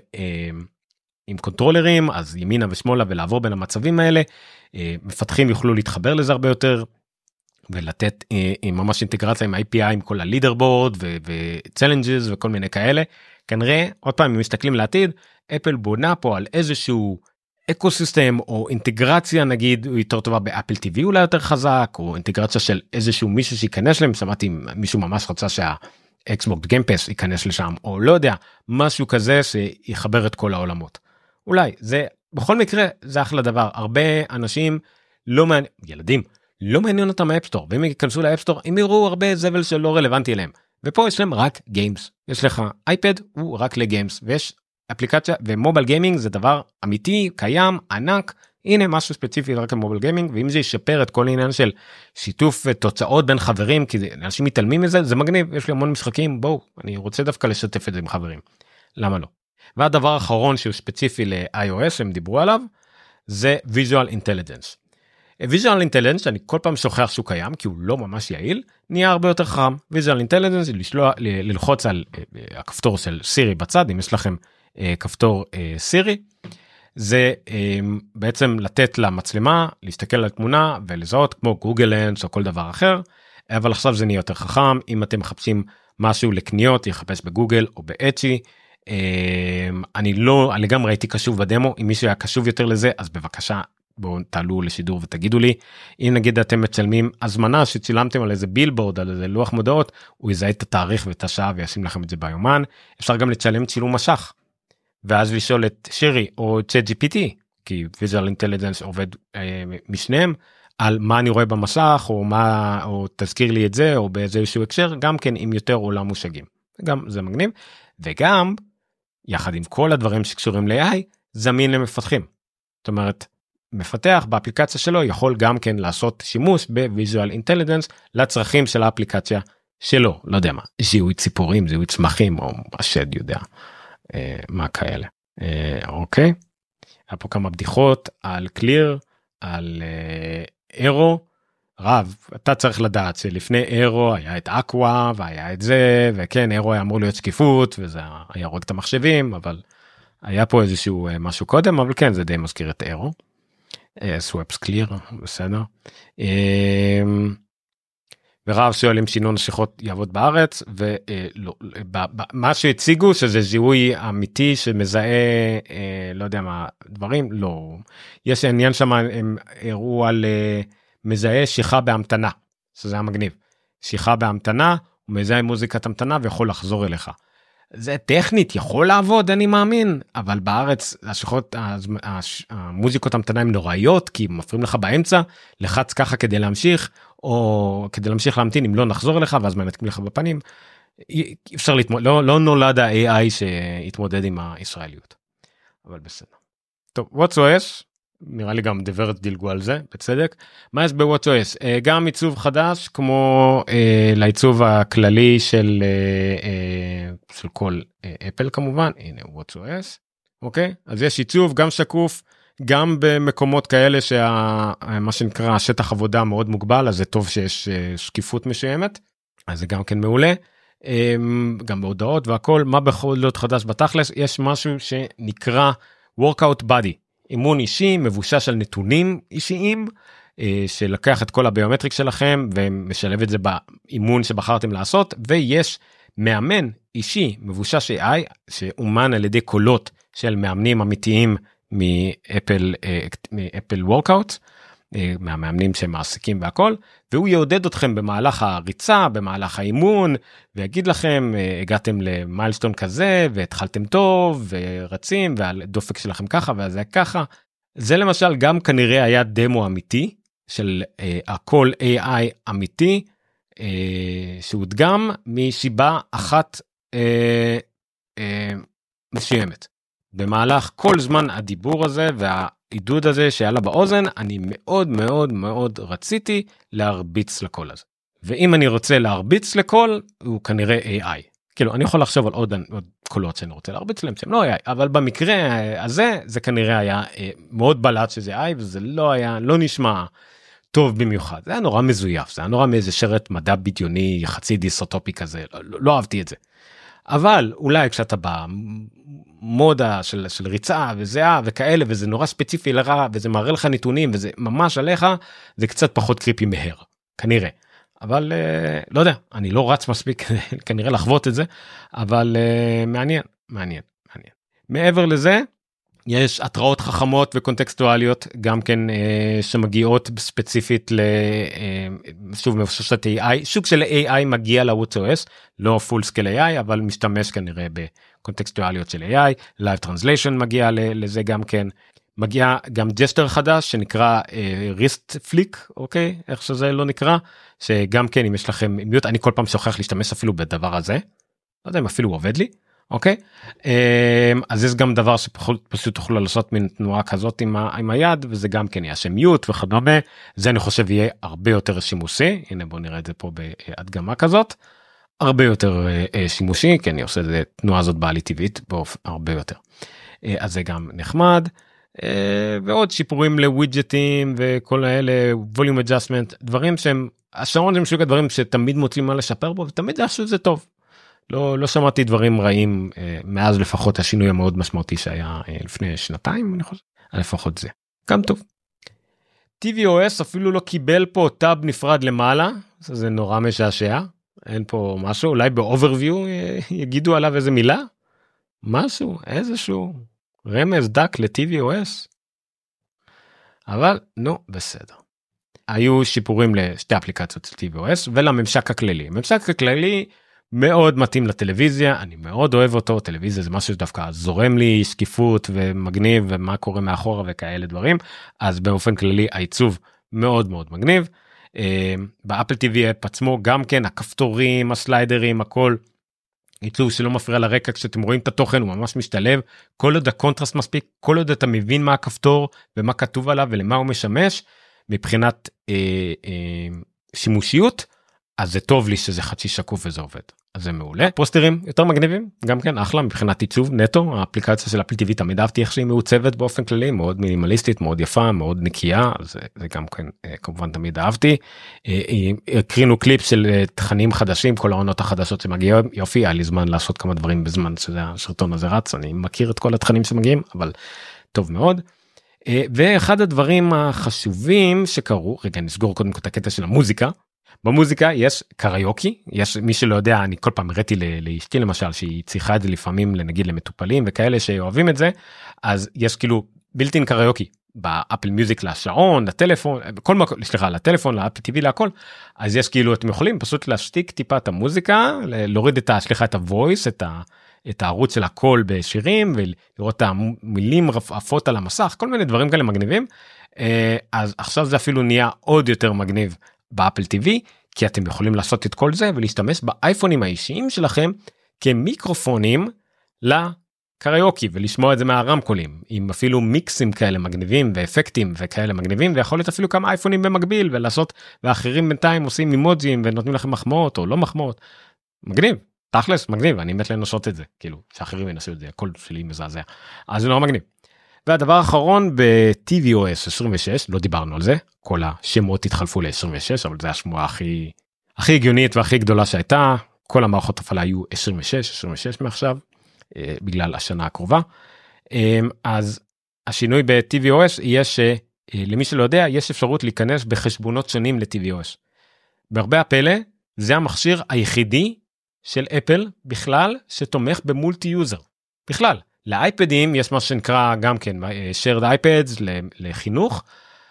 עם קונטרולרים, אז ימינה ושמאלה ולעבור בין המצבים האלה, מפתחים יוכלו להתחבר לזה הרבה יותר, ולתת ממש אינטגרציה עם IPI, עם כל הלידרבורד וצ'לנג'ס וכל מיני כאלה, כנראה, עוד פעם, אם מסתכלים לעתיד, אפל בונה פה על איזשהו אקוסיסטם או אינטגרציה, נגיד, יותר טובה באפל TV אולי יותר חזק, או אינטגרציה של איזשהו מישהו שיכנס להם, שמעתי מישהו ממש רצה שהאקסבוקס גיימפס ייכנס לשם, או לא יודע, משהו כזה שיחבר את כל העולמות. אולי, זה, בכל מקרה, זה אחלה דבר. הרבה אנשים, ילדים, לא מעניין אותם האפסטור, ואם ייכנסו לאפסטור, הם יראו הרבה זבל שלא רלוונטי אליהם. ופה יש להם רק גיימס. יש לך אייפד, הוא רק לגיימס, ויש אפליקציה, ומוביל גיימינג זה דבר אמיתי, קיים, ענק, הנה משהו ספציפי רק למוביל גיימינג, ואם זה ישפר את כל העניין של שיתוף תוצאות בין חברים, כי אנשים מתעלמים מזה, זה מגניב, יש לי המון משחקים, בואו, אני רוצה דווקא לשתף את זה עם חברים. למה לא? והדבר האחרון שהוא ספציפי ל-iOS, הם דיברו עליו, זה Visual Intelligence. Visual Intelligence, אני כל פעם שוכח שהוא קיים, כי הוא לא ממש יעיל, נהיה הרבה יותר חכם. Visual Intelligence, ללחוץ על הכפתור של סירי בצד, אם יש לכם כפתור סירי, זה בעצם לתת למצלמה, להסתכל על התמונה ולזהות כמו גוגל לנס או כל דבר אחר, אבל עכשיו זה נהיה יותר חכם, אם אתם מחפשים משהו לקניות, יחפש בגוגל או באצ'י, אני גם ראיתי קשוב בדמו, אם מישהו היה קשוב יותר לזה, אז בבקשה, בואו תעלו לשידור ותגידו לי, אם נגיד אתם מצלמים הזמנה שצילמתם על איזה בילבורד, על איזה לוח מודעות, הוא יזהה את התאריך ואת השעה וישים לכם את זה ביומן, אפשר גם לצלם צילום משך, ואז לשאול את שירי או ChatGPT, כי Visual Intelligence עובד משניהם, על מה אני רואה במשך, או תזכיר לי את זה, או באיזשהו הקשר, גם כן עם יותר עולם מושגים. גם זה מגניב, וגם, יחד עם כל הדברים שקשורים ל-AI, זמין למפתחים. זאת אומרת, מפתח באפליקציה שלו יכול גם כן לעשות שימוש ב-Visual Intelligence לצרכים של האפליקציה שלו, לא יודע מה, זיהוי ציפורים, זיהוי צמחים, או השד יודע מה כאלה. אוקיי, היה פה כמה בדיחות על קליר, על אירו, רב, אתה צריך לדעת שלפני אירו היה את אקווה, והיה את זה, וכן, אירו היה אמור להיות שקיפות, וזה היה הורג את המחשבים, אבל היה פה איזשהו משהו קודם, אבל כן, זה די מזכיר את אירו. סוואפס קליר, בסדר. ורב שואל אם שינון השיחות יעבוד בארץ, ומה שהציגו שזה זיהוי אמיתי שמזהה, לא יודע מה, דברים, לא. יש עניין שם, הם הראו על מזהה שיחה בהמתנה, שזה היה מגניב. שיחה בהמתנה, הוא מזהה מוזיקת המתנה ויכול לחזור אליך. זה טכנית, יכול לעבוד, אני מאמין, אבל בארץ השיחות, המוזיקות המתנה הן נוראיות, כי מפריעים לך באמצע, לחץ ככה כדי להמשיך, או כדי להמשיך להמתין, אם לא נחזור אליך, ואז מנתקים לך בפנים, אפשר להתמודד, לא נולד ה-AI שהתמודד עם הישראליות, אבל בסדר. טוב, WatchOS, נראה לי גם דברת דילגו על זה, בצדק. מה יש ב-WatchOS? גם עיצוב חדש, כמו לעיצוב הכללי של כל אפל כמובן, הנה WatchOS, אוקיי? אז יש עיצוב גם שקוף, גם במקומות כאלה מה שנקרא שטח עבודה מאוד מוגבל, אז זה טוב שיש שקיפות מסוימת, אז זה גם כן מעולה. גם בהודעות והכל, מה בכל להיות חדש בתכלס, יש משהו שנקרא Workout Body, אימון אישי מבושש על נתונים אישיים, שלקח את כל הביומטריק שלכם ומשלב את זה באימון שבחרתם לעשות, ויש מאמן אישי מבושש AI שאומן על ידי קולות של מאמנים אמיתיים מאפל וורקאוט, מהמאמנים שמעסיקים והכל, והוא יעודד אתכם במהלך הריצה, במהלך האימון, ויגיד לכם, הגעתם למיילסטון כזה, והתחלתם טוב, ורצים, והדופק שלכם ככה, וזה ככה. זה למשל גם כנראה היה דמו אמיתי, של הכל AI אמיתי, שהודגם משיבה אחת מסוימת. במהלך כל זמן הדיבור הזה והעידוד הזה שהיה לה באוזן, אני מאוד מאוד מאוד רציתי להרביץ לקול הזה. ואם אני רוצה להרביץ לקול, הוא כנראה AI. כאילו, אני יכול לחשוב על עוד קולות שאני רוצה להרביץ להם, שהם לא AI, אבל במקרה הזה, זה כנראה היה מאוד בלט שזה AI, וזה לא היה, לא נשמע טוב במיוחד. זה היה נורא מזויף, זה היה נורא מאיזה שרת מדע בדיוני, חצי דיסוטופי כזה, לא אהבתי את זה. אבל אולי כשאתה במודה של ריצה וזהה וכאלה, וזה נורא ספציפי לרע, וזה מראה לך נתונים, וזה ממש עליך, זה קצת פחות קריפי מהר, כנראה. אבל לא יודע, אני לא רץ מספיק כנראה לחוות את זה, אבל מעניין. מעבר לזה, יש התראות חכמות וקונטקסטואליות, גם כן שמגיעות ספציפית שוב מבוששת AI, שוק של AI מגיע ל-WatchOS, לא full scale AI, אבל משתמש כנראה בקונטקסטואליות של AI, Live Translation מגיע לזה גם כן, מגיע גם ג'סטר חדש שנקרא wrist flick, אוקיי, איך שזה לא נקרא, שגם כן אם יש לכם מיוט, אני כל פעם שוכח להשתמש אפילו בדבר הזה, לא יודע אם אפילו עובד לי, אוקיי, אז יש גם דבר שפשוט תוכלו לעשות מין תנועה כזאת עם היד, וזה גם כן יעשה מיוט וכדומה, זה אני חושב יהיה הרבה יותר שימושי, הנה בוא נראה את זה פה בהדגמה כזאת, הרבה יותר שימושי, כי אני עושה את התנועה הזאת בעלי טבעית, הרבה יותר, אז זה גם נחמד, ועוד שיפורים לווידג'טים וכל האלה, ווליום אדג'סטמנט, דברים שהם, השעון זה משהו דברים שתמיד מוצאים מה לשפר בו, ותמיד חושב שזה טוב. לא שמעתי דברים רעים מאז לפחות השינוי המאוד משמעותי שהיה לפני שנתיים, אני חושב, לפחות זה. גם טוב. tvOS אפילו לא קיבל פה טאב נפרד למעלה, זה נורא משעשע, אין פה משהו, אולי באוברוויו יגידו עליו איזה מילה, משהו, איזשהו רמז דק ל-tvOS, אבל נו, בסדר. היו שיפורים לשתי אפליקציות של tvOS ולממשק הכללי. הממשק הכללי מאוד מתאים לטלוויזיה, אני מאוד אוהב אותו, טלוויזיה זה משהו שדווקא זורם לי, שקיפות ומגניב ומה קורה מאחורה וכאלה דברים, אז באופן כללי העיצוב מאוד מאוד מגניב. באפל TV אפ עצמו גם כן, הכפתורים, הסליידרים, הכל, עיצוב שלא מפריע לרקע, כשאתם רואים את התוכן הוא ממש משתלב, כל עוד הקונטרסט מספיק, כל עוד אתה מבין מה הכפתור ומה כתוב עליו ולמה הוא משמש, מבחינת שימושיות, אז זה טוב לי שזה חצי שקוף וזה עובד, אז זה מעולה. פוסטרים יותר מגניבים, גם כן אחלה מבחינת עיצוב נטו, האפליקציה של אפל TV תמיד אהבתי איך שהיא מעוצבת באופן כללי, מאוד מינימליסטית, מאוד יפה, מאוד נקייה, אז זה גם כן כמובן תמיד אהבתי. הקרינו קליפ של תכנים חדשים, כל העונות החדשות שמגיעות, יופי, היה לי זמן לעשות כמה דברים בזמן שהשרטון הזה רץ, אני מכיר את כל התכנים שמגיעים, אבל טוב מאוד. ואחד הדברים החשובים שקרו, רגע נסגור קודם כל את הקטע של המוזיקה, במוזיקה יש קריוקי, יש מי שלא יודע, אני כל פעם הראיתי לאשתי למשל שהיא צריכה את זה לפעמים נגיד למטופלים וכאלה שאוהבים את זה, אז יש כאילו בילטין קריוקי באפל מיוזיק לשעון, לטלפון, בכל מקום, סליחה, לטלפון, לאפל TV, להכל, אז יש כאילו אתם יכולים פשוט להשתיק טיפה את המוזיקה, להוריד את סליחה את הוויס, את הערוץ של הקול בשירים ולראות את המילים רפות על המסך, כל מיני דברים כאלה מגניבים, אז עכשיו זה אפילו נהיה עוד יותר מגניב באפל TV, כי אתם יכולים לעשות את כל זה ולהשתמש באייפונים האישיים שלכם כמיקרופונים לקריוקי ולשמוע את זה מהרמקולים, עם אפילו מיקסים כאלה מגניבים ואפקטים וכאלה מגניבים, ויכול להיות אפילו כמה אייפונים במקביל ולעשות, ואחרים בינתיים עושים אימוג'ים ונותנים לכם מחמאות או לא מחמאות, מגניב. תכלס מגניב, אני מת לנסות את זה, כאילו שאחרים ינסו את זה, הכל שלי מזעזע, אז זה לא מגניב. והדבר האחרון ב-tvOS 26, לא דיברנו על זה, כל השמות התחלפו ל-26, אבל זה השמועה הכי הגיונית והכי גדולה שהייתה, כל המערכות הפעלה היו 26 מעכשיו, בגלל השנה הקרובה. אז השינוי ב-tvOS יהיה שלמי שלא יודע, יש אפשרות להיכנס בחשבונות שונים ל-tvOS. בהרבה הפלא, זה המכשיר היחידי של אפל בכלל שתומך במולטי יוזר, בכלל. לאייפדים יש מה שנקרא גם כן shared iPads לחינוך,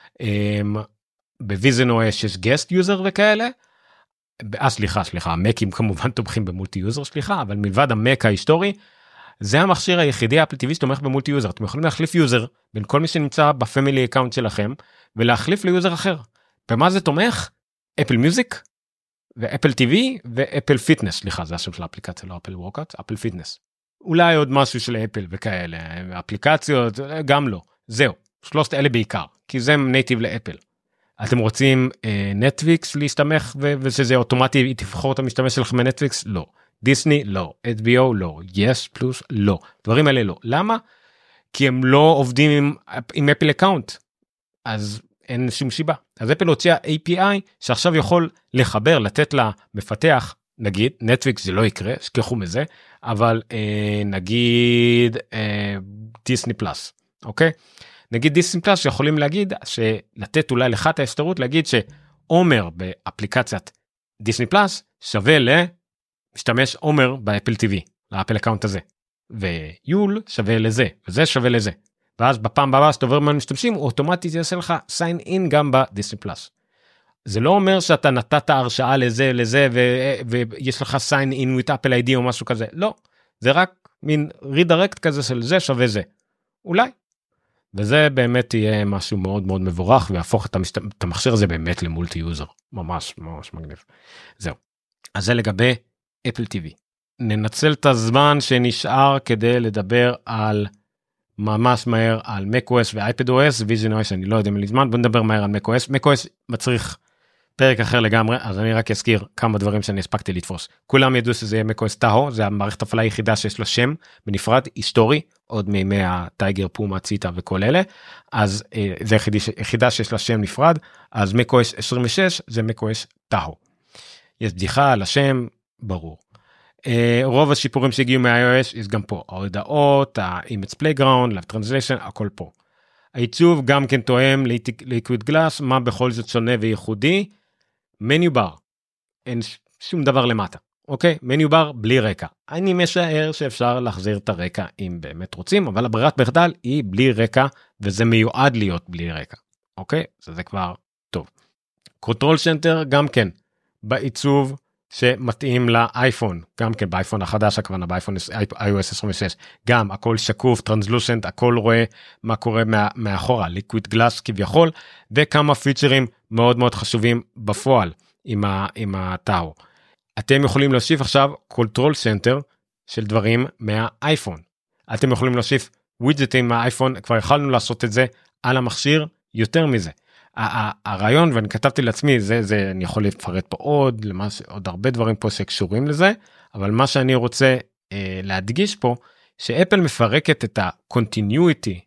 בוויזן OS יש guest user וכאלה, סליחה, המקים כמובן תומכים במולטי יוזר, אבל מלבד המק ההיסטורי, זה המכשיר היחידי אפל TV שתומך במולטי יוזר, אתם יכולים להחליף יוזר בין כל מי שנמצא בפמילי אקאונט שלכם, ולהחליף ליוזר אחר. במה זה תומך? אפל מיוזיק, ואפל TV, ואפל פיטנס, סליחה, זה השם של האפליקציה, לא אפל וורקאוט, אפל פיטנס. אולי עוד משהו של אפל וכאלה, אפליקציות, גם לא. זהו, שלושת אלה בעיקר, כי זה נייטיב לאפל. אתם רוצים נטפליקס להסתמך, ושזה אוטומטי, תבחור את המשתמש שלכם בנטפליקס? לא. דיסני? לא. HBO? לא. יס פלוס? לא. דברים האלה לא. למה? כי הם לא עובדים עם אפל אקאונט. אז אין שום שיבה. אז אפל הוציאה API, שעכשיו יכול לחבר, לתת למפתח, נגיד, נטפליקס זה לא יקרה, שכחו מזה, אבל נגיד דיסני פלאס, אוקיי? נגיד דיסני פלאס שיכולים להגיד, שלתת אולי לך את האפשרות להגיד שעומר באפליקציית דיסני פלאס שווה למשתמש עומר באפל TV, לאפל אקאונט הזה, ויול שווה לזה, וזה שווה לזה. ואז בפעם הבאה שאתה עובר מהמשתמשים, הוא אוטומטית יעשה לך sign in גם בדיסני פלאס. זה לא אומר שאתה נתת הרשאה לזה ויש לך sign in with Apple ID או משהו כזה, לא, זה רק מין redirect כזה של זה שווה זה, אולי, וזה באמת יהיה משהו מאוד מאוד מבורך, ויהפוך את המכשיר הזה באמת למולטי יוזר, ממש מגניב. זהו, אז זה לגבי אפל TV. ננצל את הזמן שנשאר כדי לדבר על ממש מהר על macOS ו-iPadOS, visionOS, אני לא יודע מלי זמן, בוא נדבר מהר על macOS. macOS מצריך פרק אחר לגמרי, אז אני רק אזכיר כמה דברים שאני הספקתי לתפוס. כולם ידעו שזה יהיה macOS Tahoe, זה המערכת הפעלה היחידה שיש לה שם בנפרד, היסטורי, עוד מימי הטייגר, פומה, ציטה וכל אלה, אז זה היחידה שיש לה שם נפרד, אז macOS 26 זה macOS Tahoe. יש בדיחה על השם, ברור. רוב השיפורים שהגיעו מה-iOS יש גם פה, ההודעות, ה-Image Playground, Live Translation, הכל פה. העיצוב גם כן תואם ל-Liquid Glass, מה בכל זאת שונה וייחודי, מניו בר, אין שום דבר למטה, אוקיי? מניו בר בלי רקע. אני משער שאפשר להחזיר את הרקע אם באמת רוצים, אבל הברירת מחדל היא בלי רקע, וזה מיועד להיות בלי רקע, אוקיי? זה כבר טוב. Control Center גם כן, בעיצוב שמתאים לאייפון, גם כן באייפון החדש, הכוונה באייפון iOS 26, גם הכל שקוף, טרנסלושנט, הכל רואה מה קורה מאחורה, ליקוויד גלאס כביכול, וכמה פיצ'רים מאוד מאוד חשובים בפועל עם הטאו. אתם יכולים להוסיף עכשיו קונטרול סנטר של דברים מהאייפון. אתם יכולים להוסיף ווידג'טים מהאייפון, כבר יכולנו לעשות את זה על המכשיר יותר מזה. הרעיון, ואני כתבתי לעצמי, זה אני יכול לפרט פה עוד הרבה דברים פה שקשורים לזה, אבל מה שאני רוצה להדגיש פה, שאפל מפרקת את ה-continuity,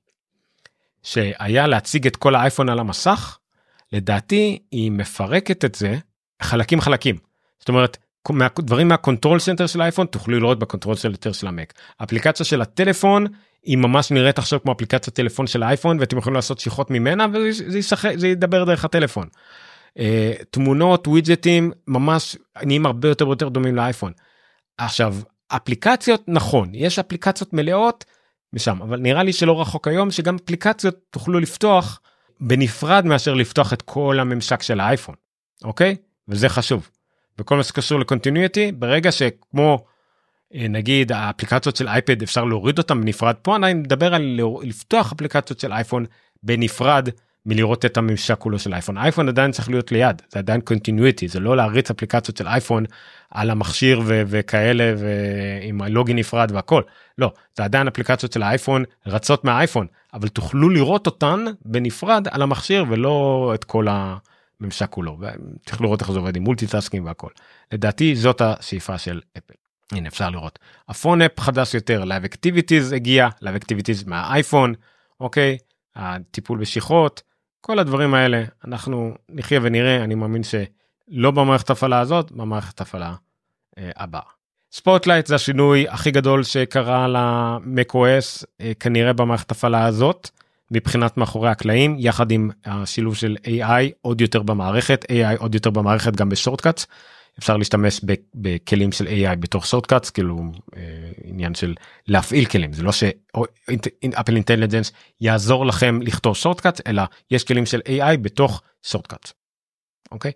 שהיה להציג את כל האייפון על המסך, לדעתי היא מפרקת את זה חלקים. זאת אומרת, דברים מהקונטרול סנטר של האייפון תוכלו לראות בקונטרול סנטר של המק. האפליקציה של הטלפון היא ממש נראית עכשיו כמו אפליקציית טלפון של האייפון, ואתם יכולים לעשות שיחות ממנה וזה ידבר דרך הטלפון. תמונות, ווידג'טים, ממש נהיים הרבה יותר דומים לאייפון. עכשיו, אפליקציות, נכון, יש אפליקציות מלאות משם, אבל נראה לי שלא רחוק היום שגם אפליקציות תוכלו לפתוח בנפרד מאשר לפתוח את כל הממשק של האייפון, אוקיי? וזה חשוב. וכל מה שקשור לקונטיניוטי, ברגע שכמו נגיד האפליקציות של אייפד אפשר להוריד אותם בנפרד, פה אני מדבר על לפתוח אפליקציות של אייפון בנפרד מלראות את הממשק כולו של אייפון. אייפון עדיין צריך להיות ליד, זה עדיין קונטיניוטי, זה לא להריץ אפליקציות של אייפון על המכשיר וכאלה ועם הלוגין נפרד והכל. לא, זה עדיין אפליקציות של האייפון רצות מהאייפון, אבל תוכלו לראות אותן בנפרד על המכשיר ולא את כל הממשק כולו. ותוכלו לראות איך זה עובד עם מולטיטאסקינג והכל. לדעתי זאת השאיפה של אפל. הנה אפשר לראות. הפון-אפ חדש יותר, Live Activities הגיע, Live Activities מהאייפון, אוקיי? הטיפול בשיחות, כל הדברים האלה, אנחנו נחיה ונראה, אני מאמין שלא במערכת הפעלה הזאת, במערכת הפעלה הבאה. ספוטלייט זה השינוי הכי גדול שקרה ל-macOS, כנראה במערכת הפעלה הזאת, מבחינת מאחורי הקלעים, יחד עם השילוב של AI עוד יותר במערכת, AI עוד יותר במערכת גם בשורטקאטס, אפשר להשתמש בכלים של AI בתוך שורטקאטס, כאילו עניין של להפעיל כלים, זה לא שאפל אינטליג'נס יעזור לכם לכתוב שורטקאטס, אלא יש כלים של AI בתוך שורטקאטס. אוקיי?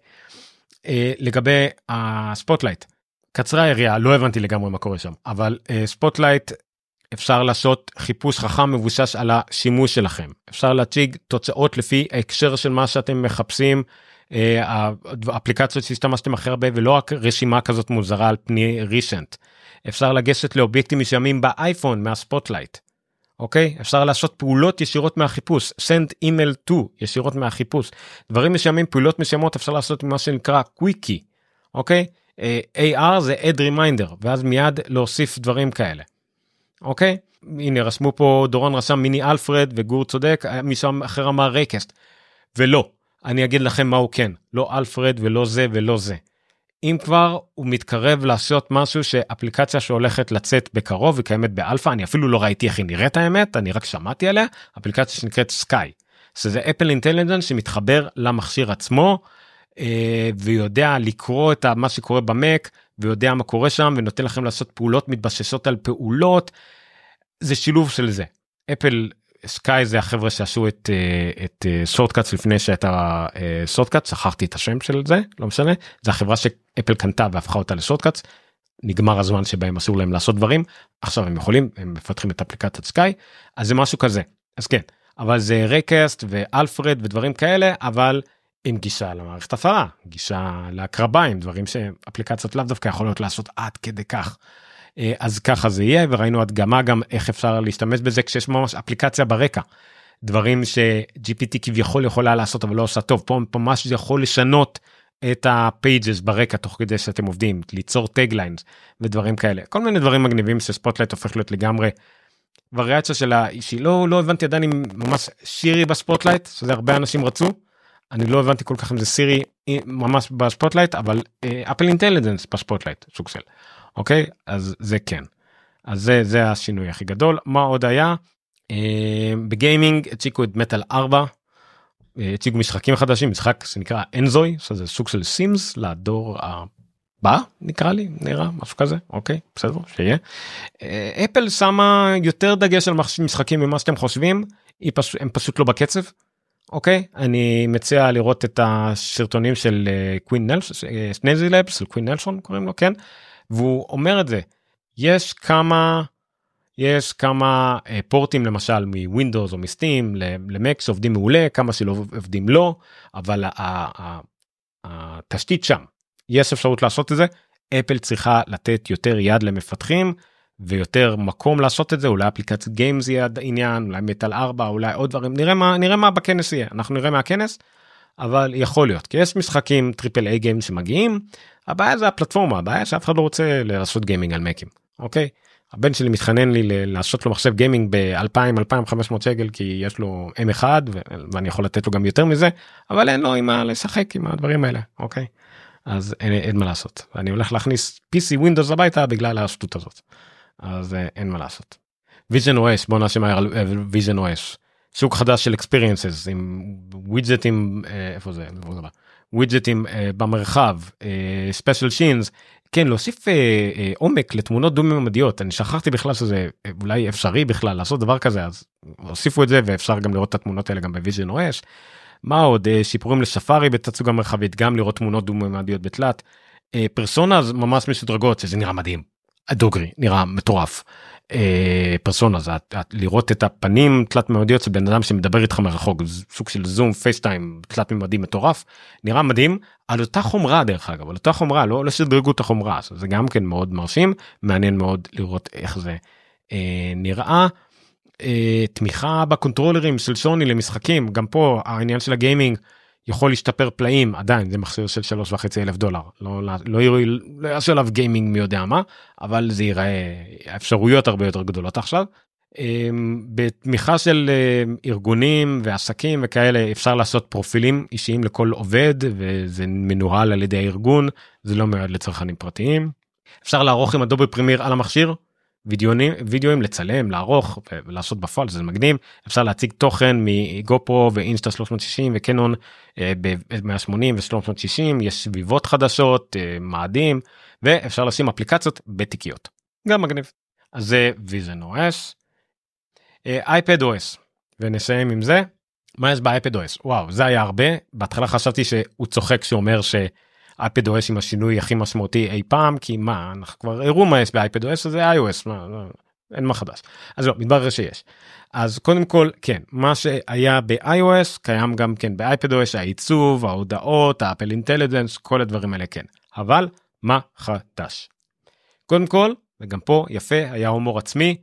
לגבי הספוטלייט, קצרה היריעה, לא הבנתי לגמרי מה קורה שם, אבל ספוטלייט אפשר לעשות חיפוש חכם מבושש על השימוש שלכם, אפשר להציג תוצאות לפי ההקשר של מה שאתם מחפשים, האפליקציות שהשתמשתם הכי הרבה ולא רק רשימה כזאת מוזרה על פני ריסנט. אפשר לגשת לאובייקטים מסוימים באייפון מהספוטלייט, אוקיי? אפשר לעשות פעולות ישירות מהחיפוש, send email to ישירות מהחיפוש, דברים מסוימים, פעולות מסוימות אפשר לעשות מה שנקרא קוויקי, אוקיי? AR זה add reminder ואז מיד להוסיף דברים כאלה, אוקיי? הנה רשמו פה, דורון רשם מיני אלפרד וגור צודק, מישהו אחר אמר רייקסט, ולא, אני אגיד לכם מה הוא כן, לא אלפרד ולא זה ולא זה. אם כבר הוא מתקרב לעשות משהו שאפליקציה שהולכת לצאת בקרוב וקיימת באלפא, אני אפילו לא ראיתי איך היא נראית האמת, אני רק שמעתי עליה, אפליקציה שנקראת סקאי, שזה אפל אינטליג'נס שמתחבר למכשיר עצמו, ויודע לקרוא את מה שקורה במק, ויודע מה קורה שם, ונותן לכם לעשות פעולות מתבססות על פעולות, זה שילוב של זה. אפל סקאי זה החבר'ה שעשו את שורטקאטס לפני שהייתה שורטקאטס, שכחתי את השם של זה, לא משנה, זה החברה שאפל קנתה והפכה אותה לשורטקאטס, נגמר הזמן שבהם אסור להם לעשות דברים, עכשיו הם יכולים, הם מפתחים את אפליקציית סקאי, אז זה משהו כזה, אז כן, אבל זה רייקסט ואלפרד ודברים כאלה, אבל עם גישה למערכת הפעלה, גישה להקרביים, דברים שאפליקציות לאו דווקא יכולות לעשות עד כדי כך. אז ככה זה יהיה, וראינו הדגמה גם איך אפשר להשתמש בזה כשיש ממש אפליקציה ברקע, דברים ש-GPT כביכול יכולה לעשות אבל לא עושה טוב, פה ממש יכול לשנות את ה-pages ברקע תוך כדי שאתם עובדים, ליצור taglines ודברים כאלה, כל מיני דברים מגניבים שספוטלייט הופך להיות לגמרי וריאציה שלה, שהיא לא הבנתי עדיין אם ממש שירי בספוטלייט, שזה הרבה אנשים רצו, אני לא הבנתי כל כך אם זה סירי ממש בספוטלייט, אבל אפל אינטליג'נס בספוטלייט, סוג של. אוקיי? אז זה כן. אז זה השינוי הכי גדול. מה עוד היה? בגיימינג הציגו את מטל 4, הציגו משחקים חדשים, משחק שנקרא אנזוי, שזה סוג של סימס לדור הבא, נקרא לי, נראה, משהו כזה, אוקיי, בסדר, שיהיה. אפל שמה יותר דגש על משחקים ממה שאתם חושבים, הם פשוט לא בקצב, אוקיי? אני מציע לראות את הסרטונים של קווין נלסון, סנזי לבס, של קווין נלסון קוראים לו, כן? והוא אומר את זה, יש כמה פורטים למשל מווינדוס או מסטים למק שעובדים מעולה, כמה שלא עובדים לא, אבל התשתית שם, יש אפשרות לעשות את זה, אפל צריכה לתת יותר יד למפתחים, ויותר מקום לעשות את זה, אולי אפליקציית גיימס יהיה עניין, אולי מטל 4, אולי עוד דברים, נראה מה בכנס יהיה, אנחנו נראה מהכנס, אבל יכול להיות, כי יש משחקים טריפל איי גיים שמגיעים, הבעיה זה הפלטפורמה, הבעיה שאף אחד לא רוצה לעשות גיימינג על מקים, אוקיי? הבן שלי מתחנן לי לעשות לו מחשב גיימינג ב-2,000-2,500 שקל, כי יש לו M1, ואני יכול לתת לו גם יותר מזה, אבל אין לו עם מה לשחק עם הדברים האלה, אוקיי? אז אין מה לעשות. אני הולך להכניס PC Windows הביתה בגלל השטות הזאת. אז אין מה לעשות. Vision OS, בוא נעשה מהר על Vision OS. שוק חדש של experiences עם ווידג'טים, איפה זה? ווידג'טים במרחב, special scenes, כן, להוסיף עומק לתמונות דו-ממדיות. אני שכחתי בכלל שזה אולי אפשרי בכלל לעשות דבר כזה, אז הוסיפו את זה ואפשר גם לראות את התמונות האלה גם ב-Vision OS. מה עוד? שיפורים לשפארי בתצוגה מרחבית, גם לראות תמונות דו-ממדיות בתלת. פרסונה ממש משודרגות, שזה נראה מדהים. הדוגרי, נראה מטורף. פרסונה, זה לראות את הפנים תלת ממדיות של בן אדם שמדבר איתך מרחוק, סוג של זום, פייסטיים, תלת ממדי מטורף, נראה מדהים, על אותה חומרה דרך אגב, על אותה חומרה, לא שדרגו את החומרה, זה גם כן מאוד מרשים, מעניין מאוד לראות איך זה נראה. תמיכה בקונטרולרים של שוני למשחקים, גם פה העניין של הגיימינג יכול להשתפר פלאים, עדיין זה מכשיר של $3,500, לא יעשה עליו גיימינג מי יודע מה, אבל זה ייראה אפשרויות הרבה יותר גדולות עכשיו. בתמיכה של ארגונים ועסקים וכאלה אפשר לעשות פרופילים אישיים לכל עובד, וזה מנוהל על ידי הארגון, זה לא מיועד לצרכנים פרטיים. אפשר לערוך עם אדובי פרימיר על המכשיר, וידאוים לצלם, לערוך ולעשות בפועל, זה מגניב. אפשר להציג תוכן מגופרו ואינסטה 360 וקנון ב-180 ו-360, יש סביבות חדשות, מאדים, ואפשר לשים אפליקציות בתיקיות. גם מגניב. אז זה Vision OS. iPad OS, ונסיים עם זה. מה יש ב-iPad OS? וואו, זה היה הרבה. בהתחלה חשבתי שהוא צוחק שאומר iPad OS עם השינוי הכי משמעותי אי פעם, כי מה, אנחנו כבר הראו מה יש ב-iPad OS, זה iOS, אין מה חדש. אז לא, מתברר שיש. אז קודם כל, כן, מה שהיה ב-iOS, קיים גם כן ב-iPad OS, העיצוב, ההודעות, האפל אינטליג'נס, כל הדברים האלה כן. אבל, מה חדש? קודם כל, וגם פה יפה, היה הומור עצמי,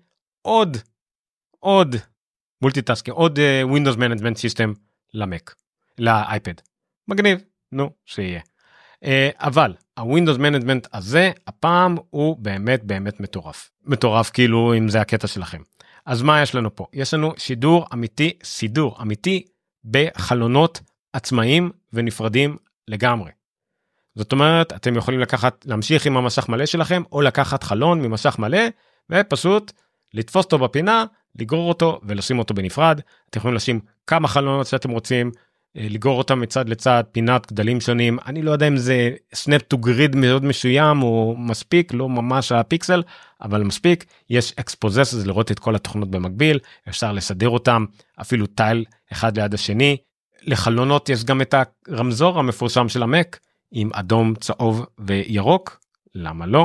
עוד מולטיטאסקינג, עוד Windows Management System למק, לאייפד. מגניב, נו, שיהיה. אבל ה-Windows Management הזה, הפעם הוא באמת מטורף כאילו אם זה הקטע שלכם. אז מה יש לנו פה? יש לנו סידור אמיתי בחלונות עצמאיים ונפרדים לגמרי. זאת אומרת, אתם יכולים להמשיך עם המשך מלא שלכם, או לקחת חלון ממשך מלא, ופשוט לתפוס אותו בפינה, לגרור אותו ולשים אותו בנפרד. אתם יכולים לשים כמה חלונות שאתם רוצים, לגרור אותם מצד לצד, פינת גדלים שונים. אני לא יודע אם זה סנאפ טו גריד מאוד משוים או מספיק, לא ממש הפיקסל, אבל מספיק. יש אקספוזס, זה לראות את כל התוכנות במקביל, אפשר לסדר אותם, אפילו טייל אחד ליד השני. לחלונות יש גם את הרמזור המפורסם של המק, עם אדום, צהוב וירוק. למה לא?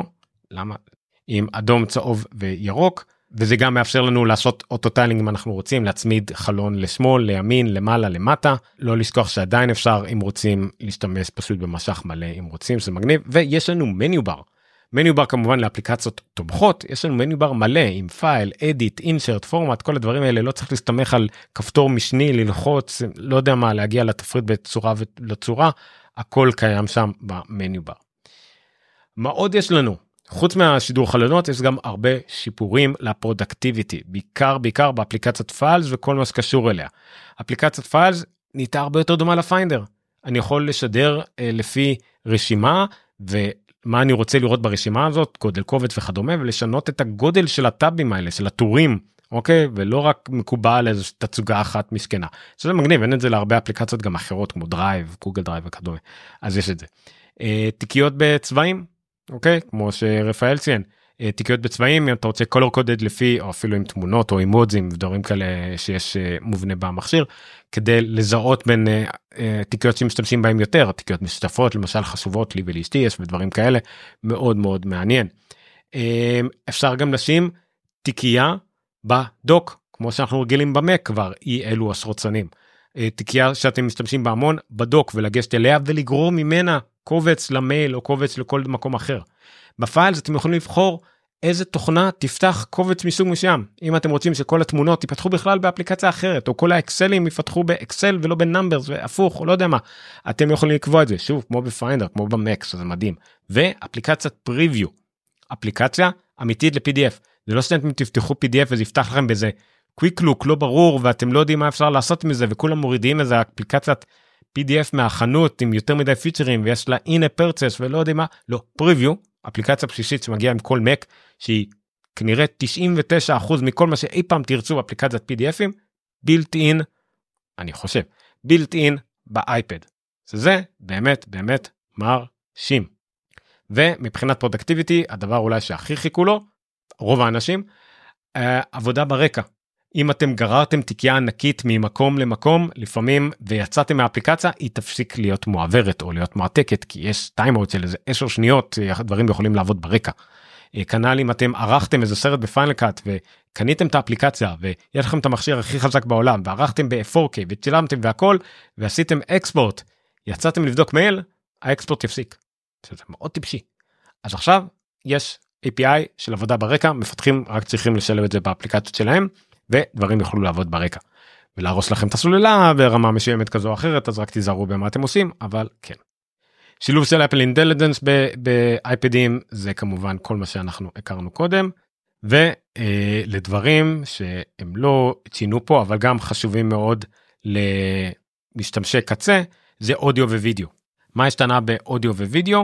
עם אדום, צהוב וירוק. וזה גם מאפשר לנו לעשות אוטו-טיילינג אם אנחנו רוצים, להצמיד חלון לשמאל, לימין, למעלה, למטה. לא לשכוח שעדיין אפשר, אם רוצים, להשתמש פשוט במשך מלא, אם רוצים, שזה מגניב. ויש לנו מניו בר. מניו בר כמובן לאפליקציות תומכות, יש לנו מניו בר מלא, עם פייל, אדיט, אינסרט, פורמט, כל הדברים האלה, לא צריך להסתמך על כפתור משני, ללחוץ, לא יודע מה, להגיע לתפריט בצורה ולצורה, הכל קיים שם במניו בר. מה עוד יש לנו? חוץ מהשידור חלונות יש גם הרבה שיפורים לפרודקטיביטי, בעיקר באפליקציית פיילס וכל מה שקשור אליה. אפליקציית פיילס נהייתה הרבה יותר דומה לפיינדר. אני יכול לשדר לפי רשימה ומה אני רוצה לראות ברשימה הזאת, גודל קובץ וכדומה, ולשנות את הגודל של הטאבים האלה, של הטורים, אוקיי? ולא רק מקובל איזו תצוגה אחת מסכנה. זה מגניב, אין את זה להרבה אפליקציות גם אחרות כמו דרייב, גוגל דרייב וכדומה. אז יש את זה. תיקיות בצבעים, אוקיי, כמו שרפאל ציין, תיקיות בצבעים, אם אתה רוצה color coded לפי, או אפילו עם תמונות או אימוג'ים ודברים כאלה שיש מובנה במכשיר, כדי לזהות בין תיקיות שמשתמשים בהם יותר, תיקיות משותפות, למשל חשובות לי ולאשתי, יש ודברים כאלה, מאוד מאוד מעניין. אפשר גם לשים תיקייה בדוק, כמו שאנחנו רגילים במק כבר, אלו עשרות שנים. תיקייה שאתם משתמשים בה המון בדוק, ולגשת אליה ולגרור ממנה קובץ למייל או קובץ לכל מקום אחר. בפיילס אתם יכולים לבחור איזה תוכנה תפתח קובץ מסוג מסוים. אם אתם רוצים שכל התמונות יפתחו בכלל באפליקציה אחרת, או כל האקסלים יפתחו באקסל ולא בנאמברס והפוך, או לא יודע מה, אתם יכולים לקבוע את זה, שוב, כמו בפיינדר, כמו במקס, זה מדהים. ואפליקציית פריוויו, אפליקציה אמיתית ל-PDF. זה לא שאתם תפתחו PDF וזה יפתח לכם באיזה קוויק לוק, לא ברור, ואתם לא יודעים מה אפשר לעשות מזה, וכולם מורידים איזה אפליקציית PDF מהחנות עם יותר מדי פיצ'רים, ויש לה in-app purchase ולא יודעים מה, לא, פריוויו, אפליקציה בסיסית שמגיעה עם כל Mac, שהיא כנראה 99% מכל מה שאי פעם תרצו באפליקציית PDFים, built in, אני חושב, built in באייפד. שזה באמת באמת מרשים. ומבחינת פרודקטיביטי, הדבר אולי שהכי חיכו לו, רוב האנשים, עבודה ברקע. אם אתם גררתם תיקייה ענקית ממקום למקום, לפעמים, ויצאתם מהאפליקציה, היא תפסיק להיות מועברת או להיות מעתקת, כי יש טיימאוט של איזה 10 שניות, דברים יכולים לעבוד ברקע. כנ"ל אם אתם ערכתם איזה סרט בפיינל קאט, וקניתם את האפליקציה, ויש לכם את המכשיר הכי חזק בעולם, וערכתם ב-4K, וצילמתם והכל, ועשיתם אקספורט, יצאתם לבדוק מייל, האקספורט יפסיק. זה מאוד טיפשי. אז עכשיו יש API של עבודה ברקע, מפתחים רק צריכים לשלב את זה באפליקציות שלהם, ודברים יוכלו לעבוד ברקע. ולהרוס לכם את הסוללה ברמה מסוימת כזו או אחרת, אז רק תיזהרו במה אתם עושים, אבל כן. שילוב של אפל אינטליג'נס באייפדים, זה כמובן כל מה שאנחנו הכרנו קודם, ולדברים שהם לא ציינו פה, אבל גם חשובים מאוד למשתמשי קצה, זה אודיו ווידאו. מה השתנה באודיו ווידאו?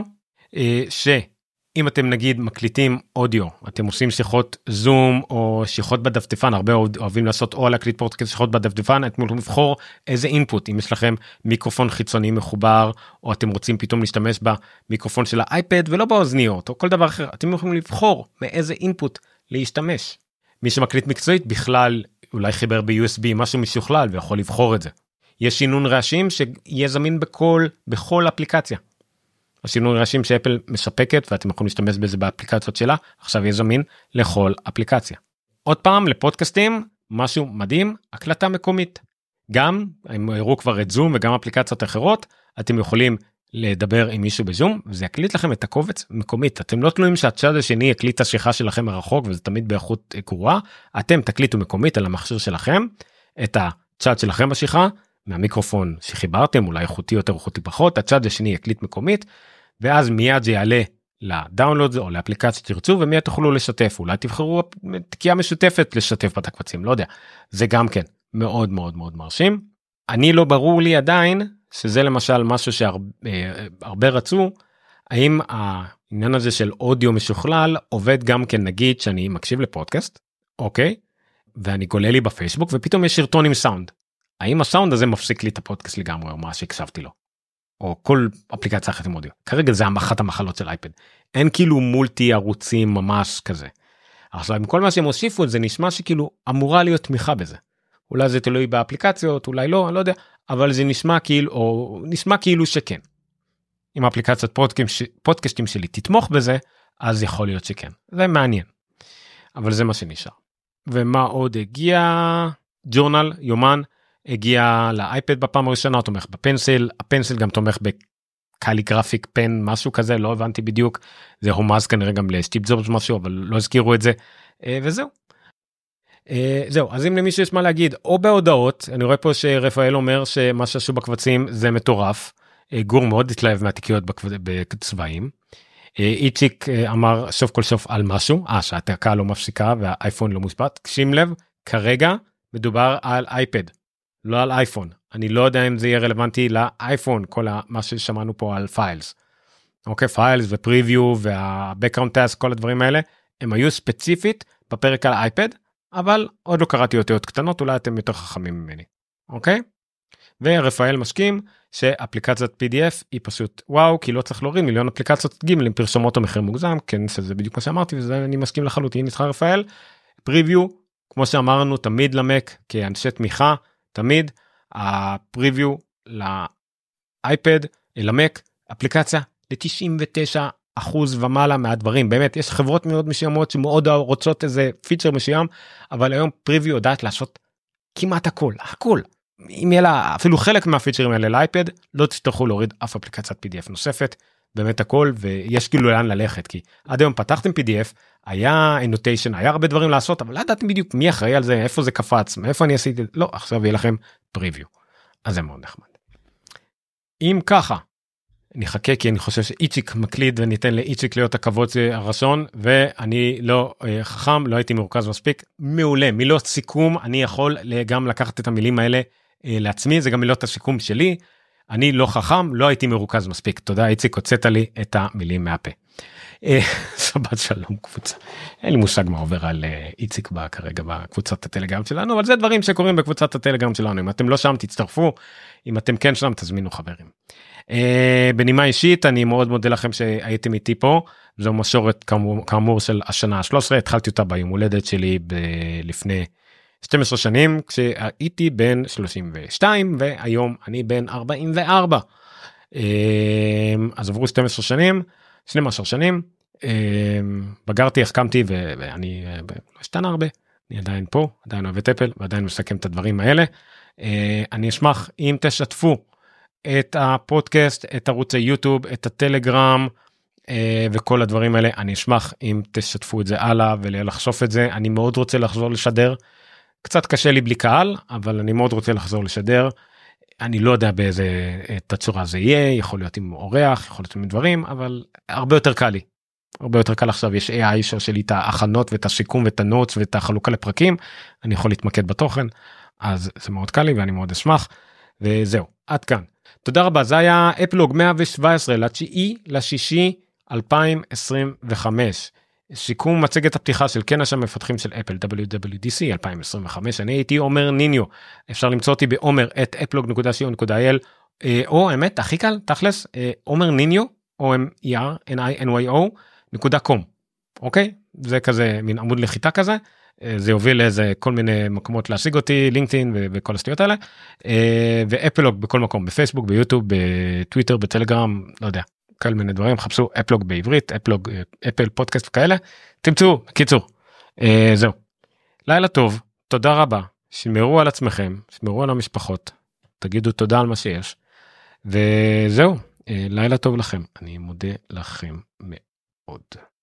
שאם אתם נגיד מקליטים אודיו, אתם עושים שיחות זום או שיחות בדפדפן, הרבה אוהבים לעשות או להקליט פודקאסט שיחות בדפדפן, אתם יכולים לבחור איזה אינפוט, אם יש לכם מיקרופון חיצוני מחובר, או אתם רוצים פתאום להשתמש במיקרופון של האייפד ולא באוזניות, או כל דבר אחר, אתם יכולים לבחור מאיזה אינפוט להשתמש. מי שמקליט מקצועית בכלל אולי חיבר ב-USB משהו משוכלל ויכול לבחור את זה. יש שינון רעשים שיהיה זמין בכל אפליקציה. השינון רעשים שאפל מספקת ואתם יכולים להשתמש בזה באפליקציות שלה, עכשיו יהיה זמין לכל אפליקציה. עוד פעם לפודקאסטים, משהו מדהים, הקלטה מקומית. גם, הם הראו כבר את זום וגם אפליקציות אחרות, אתם יכולים לדבר עם מישהו בזום, וזה יקליט לכם את הקובץ מקומית. אתם לא תלויים שהצ'אט השני יקליט את השיחה שלכם מרחוק, וזה תמיד באיכות גרועה. אתם תקליטו מקומית על המכשיר שלכם, את הצ'אט שלכם בשיחה, מהמיקרופון שחיברתם, אולי איכותי יותר, איכותי פחות, הצ'אט השני יקליט מקומית, ואז מיד זה יעלה לדאונלוד או לאפליקציה שתרצו, ומיד תוכלו לשתף, אולי תבחרו תקיעה משותפת לשתף בתקבצים, לא יודע. זה גם כן מאוד מאוד מאוד מרשים. אני לא ברור לי עדיין, שזה למשל משהו שהרבה רצו, האם העניין הזה של אודיו משוכלל עובד גם כן, נגיד שאני מקשיב לפודקאסט, אוקיי, ואני גולה לי בפייסבוק, ופתאום יש שרטון עם סאונד. האם הסאונד הזה מפסיק לי את הפודקאסט לגמרי, או מה שהקשבתי לו? או כל אפליקציה אחת עם אודיו. כרגע זה אחת המחלות של אייפד. אין כאילו מולטי ערוצים ממש כזה. עכשיו, עם כל מה שהם הוסיפו, זה נשמע שכאילו אמורה להיות תמיכה בזה. אולי זה תלוי באפליקציות, אולי לא, אני לא יודע, אבל זה נשמע כאילו שכן. אם האפליקציית פודקאסטים שלי תתמוך בזה, אז יכול להיות שכן. זה מעניין. אבל זה מה שנשאר. ומה עוד הגיע? ג'ורנל, יומן, הגיע לאייפד בפעם הראשונה, תומך בפנסיל, הפנסיל גם תומך בקליגרפיק פן, משהו כזה, לא הבנתי בדיוק, זה הומז כנראה גם לסטיב ג'ובס משהו, אבל לא הזכירו את זה, וזהו. זהו, אז אם למישהו יש מה להגיד, או בהודעות, אני רואה פה שרפאל אומר שמה שעשו בקבצים זה מטורף, גור מאוד התלהב מהתיקיות בצבעים, איציק אמר סוף כל סוף על משהו, שהתקה לא מפסיקה והאייפון לא מושבת, שים לב, כרגע מדובר על אייפד, לא על אייפון, אני לא יודע אם זה יהיה רלוונטי לאייפון, כל מה ששמענו פה על פיילס, אוקיי, פיילס ופריוויו והבקראונד טאסק, כל הדברים האלה, הם היו ספציפית בפרק על אייפד, אבל עוד לא קראתי אותיות קטנות, אולי אתם יותר חכמים ממני, אוקיי? ורפאל משכים שאפליקציית PDF היא פשוט וואו, כי לא צריך להוריד מיליון אפליקציות ג' עם פרסומות או מחיר מוגזם, כן, שזה בדיוק מה שאמרתי, וזה אני מסכים לחלוטין איתך רפאל. פריוויו, כמו שאמרנו, תמיד למק, כאנשי תמיכה, תמיד, הפריוויו לאייפד, למק, אפליקציה ל-99% ומעלה מהדברים, באמת, יש חברות מאוד מסוימות שמאוד רוצות איזה פיצ'ר מסוים, אבל היום פריוויו יודעת לעשות כמעט הכל. אם יהיה לה אפילו חלק מהפיצ'רים האלה לאייפד, לא תצטרכו להוריד אף אפליקציית PDF נוספת, באמת הכל, ויש כאילו לאן ללכת, כי עד היום פתחתם PDF, היה annotation, היה הרבה דברים לעשות, אבל לא ידעתי בדיוק מי אחראי על זה, איפה זה קפץ, מאיפה אני עשיתי, לא, עכשיו יהיה לכם preview. אז זה מאוד נחמד. אם ככה, נחכה כי אני חושב שאיציק מקליד וניתן לאיציק להיות הכבוד הראשון, ואני לא חכם, לא הייתי מרוכז מספיק, מעולה, מילות סיכום, אני יכול גם לקחת את המילים האלה לעצמי, זה גם מילות הסיכום שלי, אני לא חכם, לא הייתי מרוכז מספיק, תודה איציק, הוצאת לי את המילים מהפה. שבת שלום קבוצה, אין לי מושג מה עובר על איציק כרגע בקבוצת הטלגרם שלנו, אבל זה דברים שקורים בקבוצת הטלגרם שלנו, אם אתם לא שם תצטרפו, אם אתם כן שם תזמינו חברים. בנימה אישית אני מאוד מודה לכם שהייתם איתי פה, זו משורת כאמור של השנה ה-13, התחלתי אותה ביום הולדת שלי לפני 12 שנים, כשהייתי בן 32 והיום אני בן 44, אז עברו 12 שנים, 12 שנים, בגרתי, החכמתי ואני לא השתנה הרבה, אני עדיין פה, עדיין אוהב את אפל ועדיין מסכם את הדברים האלה. אני אשמח אם תשתפו את הפודקאסט, את ערוץ היוטיוב, את הטלגרם וכל הדברים האלה, אני אשמח אם תשתפו את זה הלאה ולחשוף את זה, אני מאוד רוצה לחזור לשדר, קצת קשה לי בלי קהל, אבל אני מאוד רוצה לחזור לשדר, אני לא יודע באיזה תצורה זה יהיה, יכול להיות עם אורח, יכול להיות עם דברים, אבל הרבה יותר קל לי. הרבה יותר קל עכשיו, יש AI שעושה לי את ההכנות ואת השיקום ואת הנוטס ואת החלוקה לפרקים, אני יכול להתמקד בתוכן, אז זה מאוד קל לי ואני מאוד אשמח, וזהו, עד כאן. תודה רבה, זה היה אפלוג 117 ל9/6/2025. שיקום מצגת הפתיחה של כנס המפתחים של אפל WWDC 2025, אני הייתי עומר ניניו, אפשר למצוא אותי בעומר@eplog.co.il, או האמת הכי קל תכלס עומר ניניו OMERNINYO.com, אוקיי, זה כזה מין עמוד לחיטה כזה, זה יוביל לאיזה כל מיני מקומות להשיג אותי, לינקדאין וכל הסטויות האלה, ואפלוג בכל מקום, בפייסבוק, ביוטיוב, בטוויטר, בטלגרם, לא יודע, כל מיני דברים, חפשו אפלוג בעברית, אפלוג, אפל פודקאסט וכאלה, תמצאו, קיצור, זהו. לילה טוב, תודה רבה, שמרו על עצמכם, שמרו על המשפחות, תגידו תודה על מה שיש, וזהו, לילה טוב לכם, אני מודה לכם מאוד.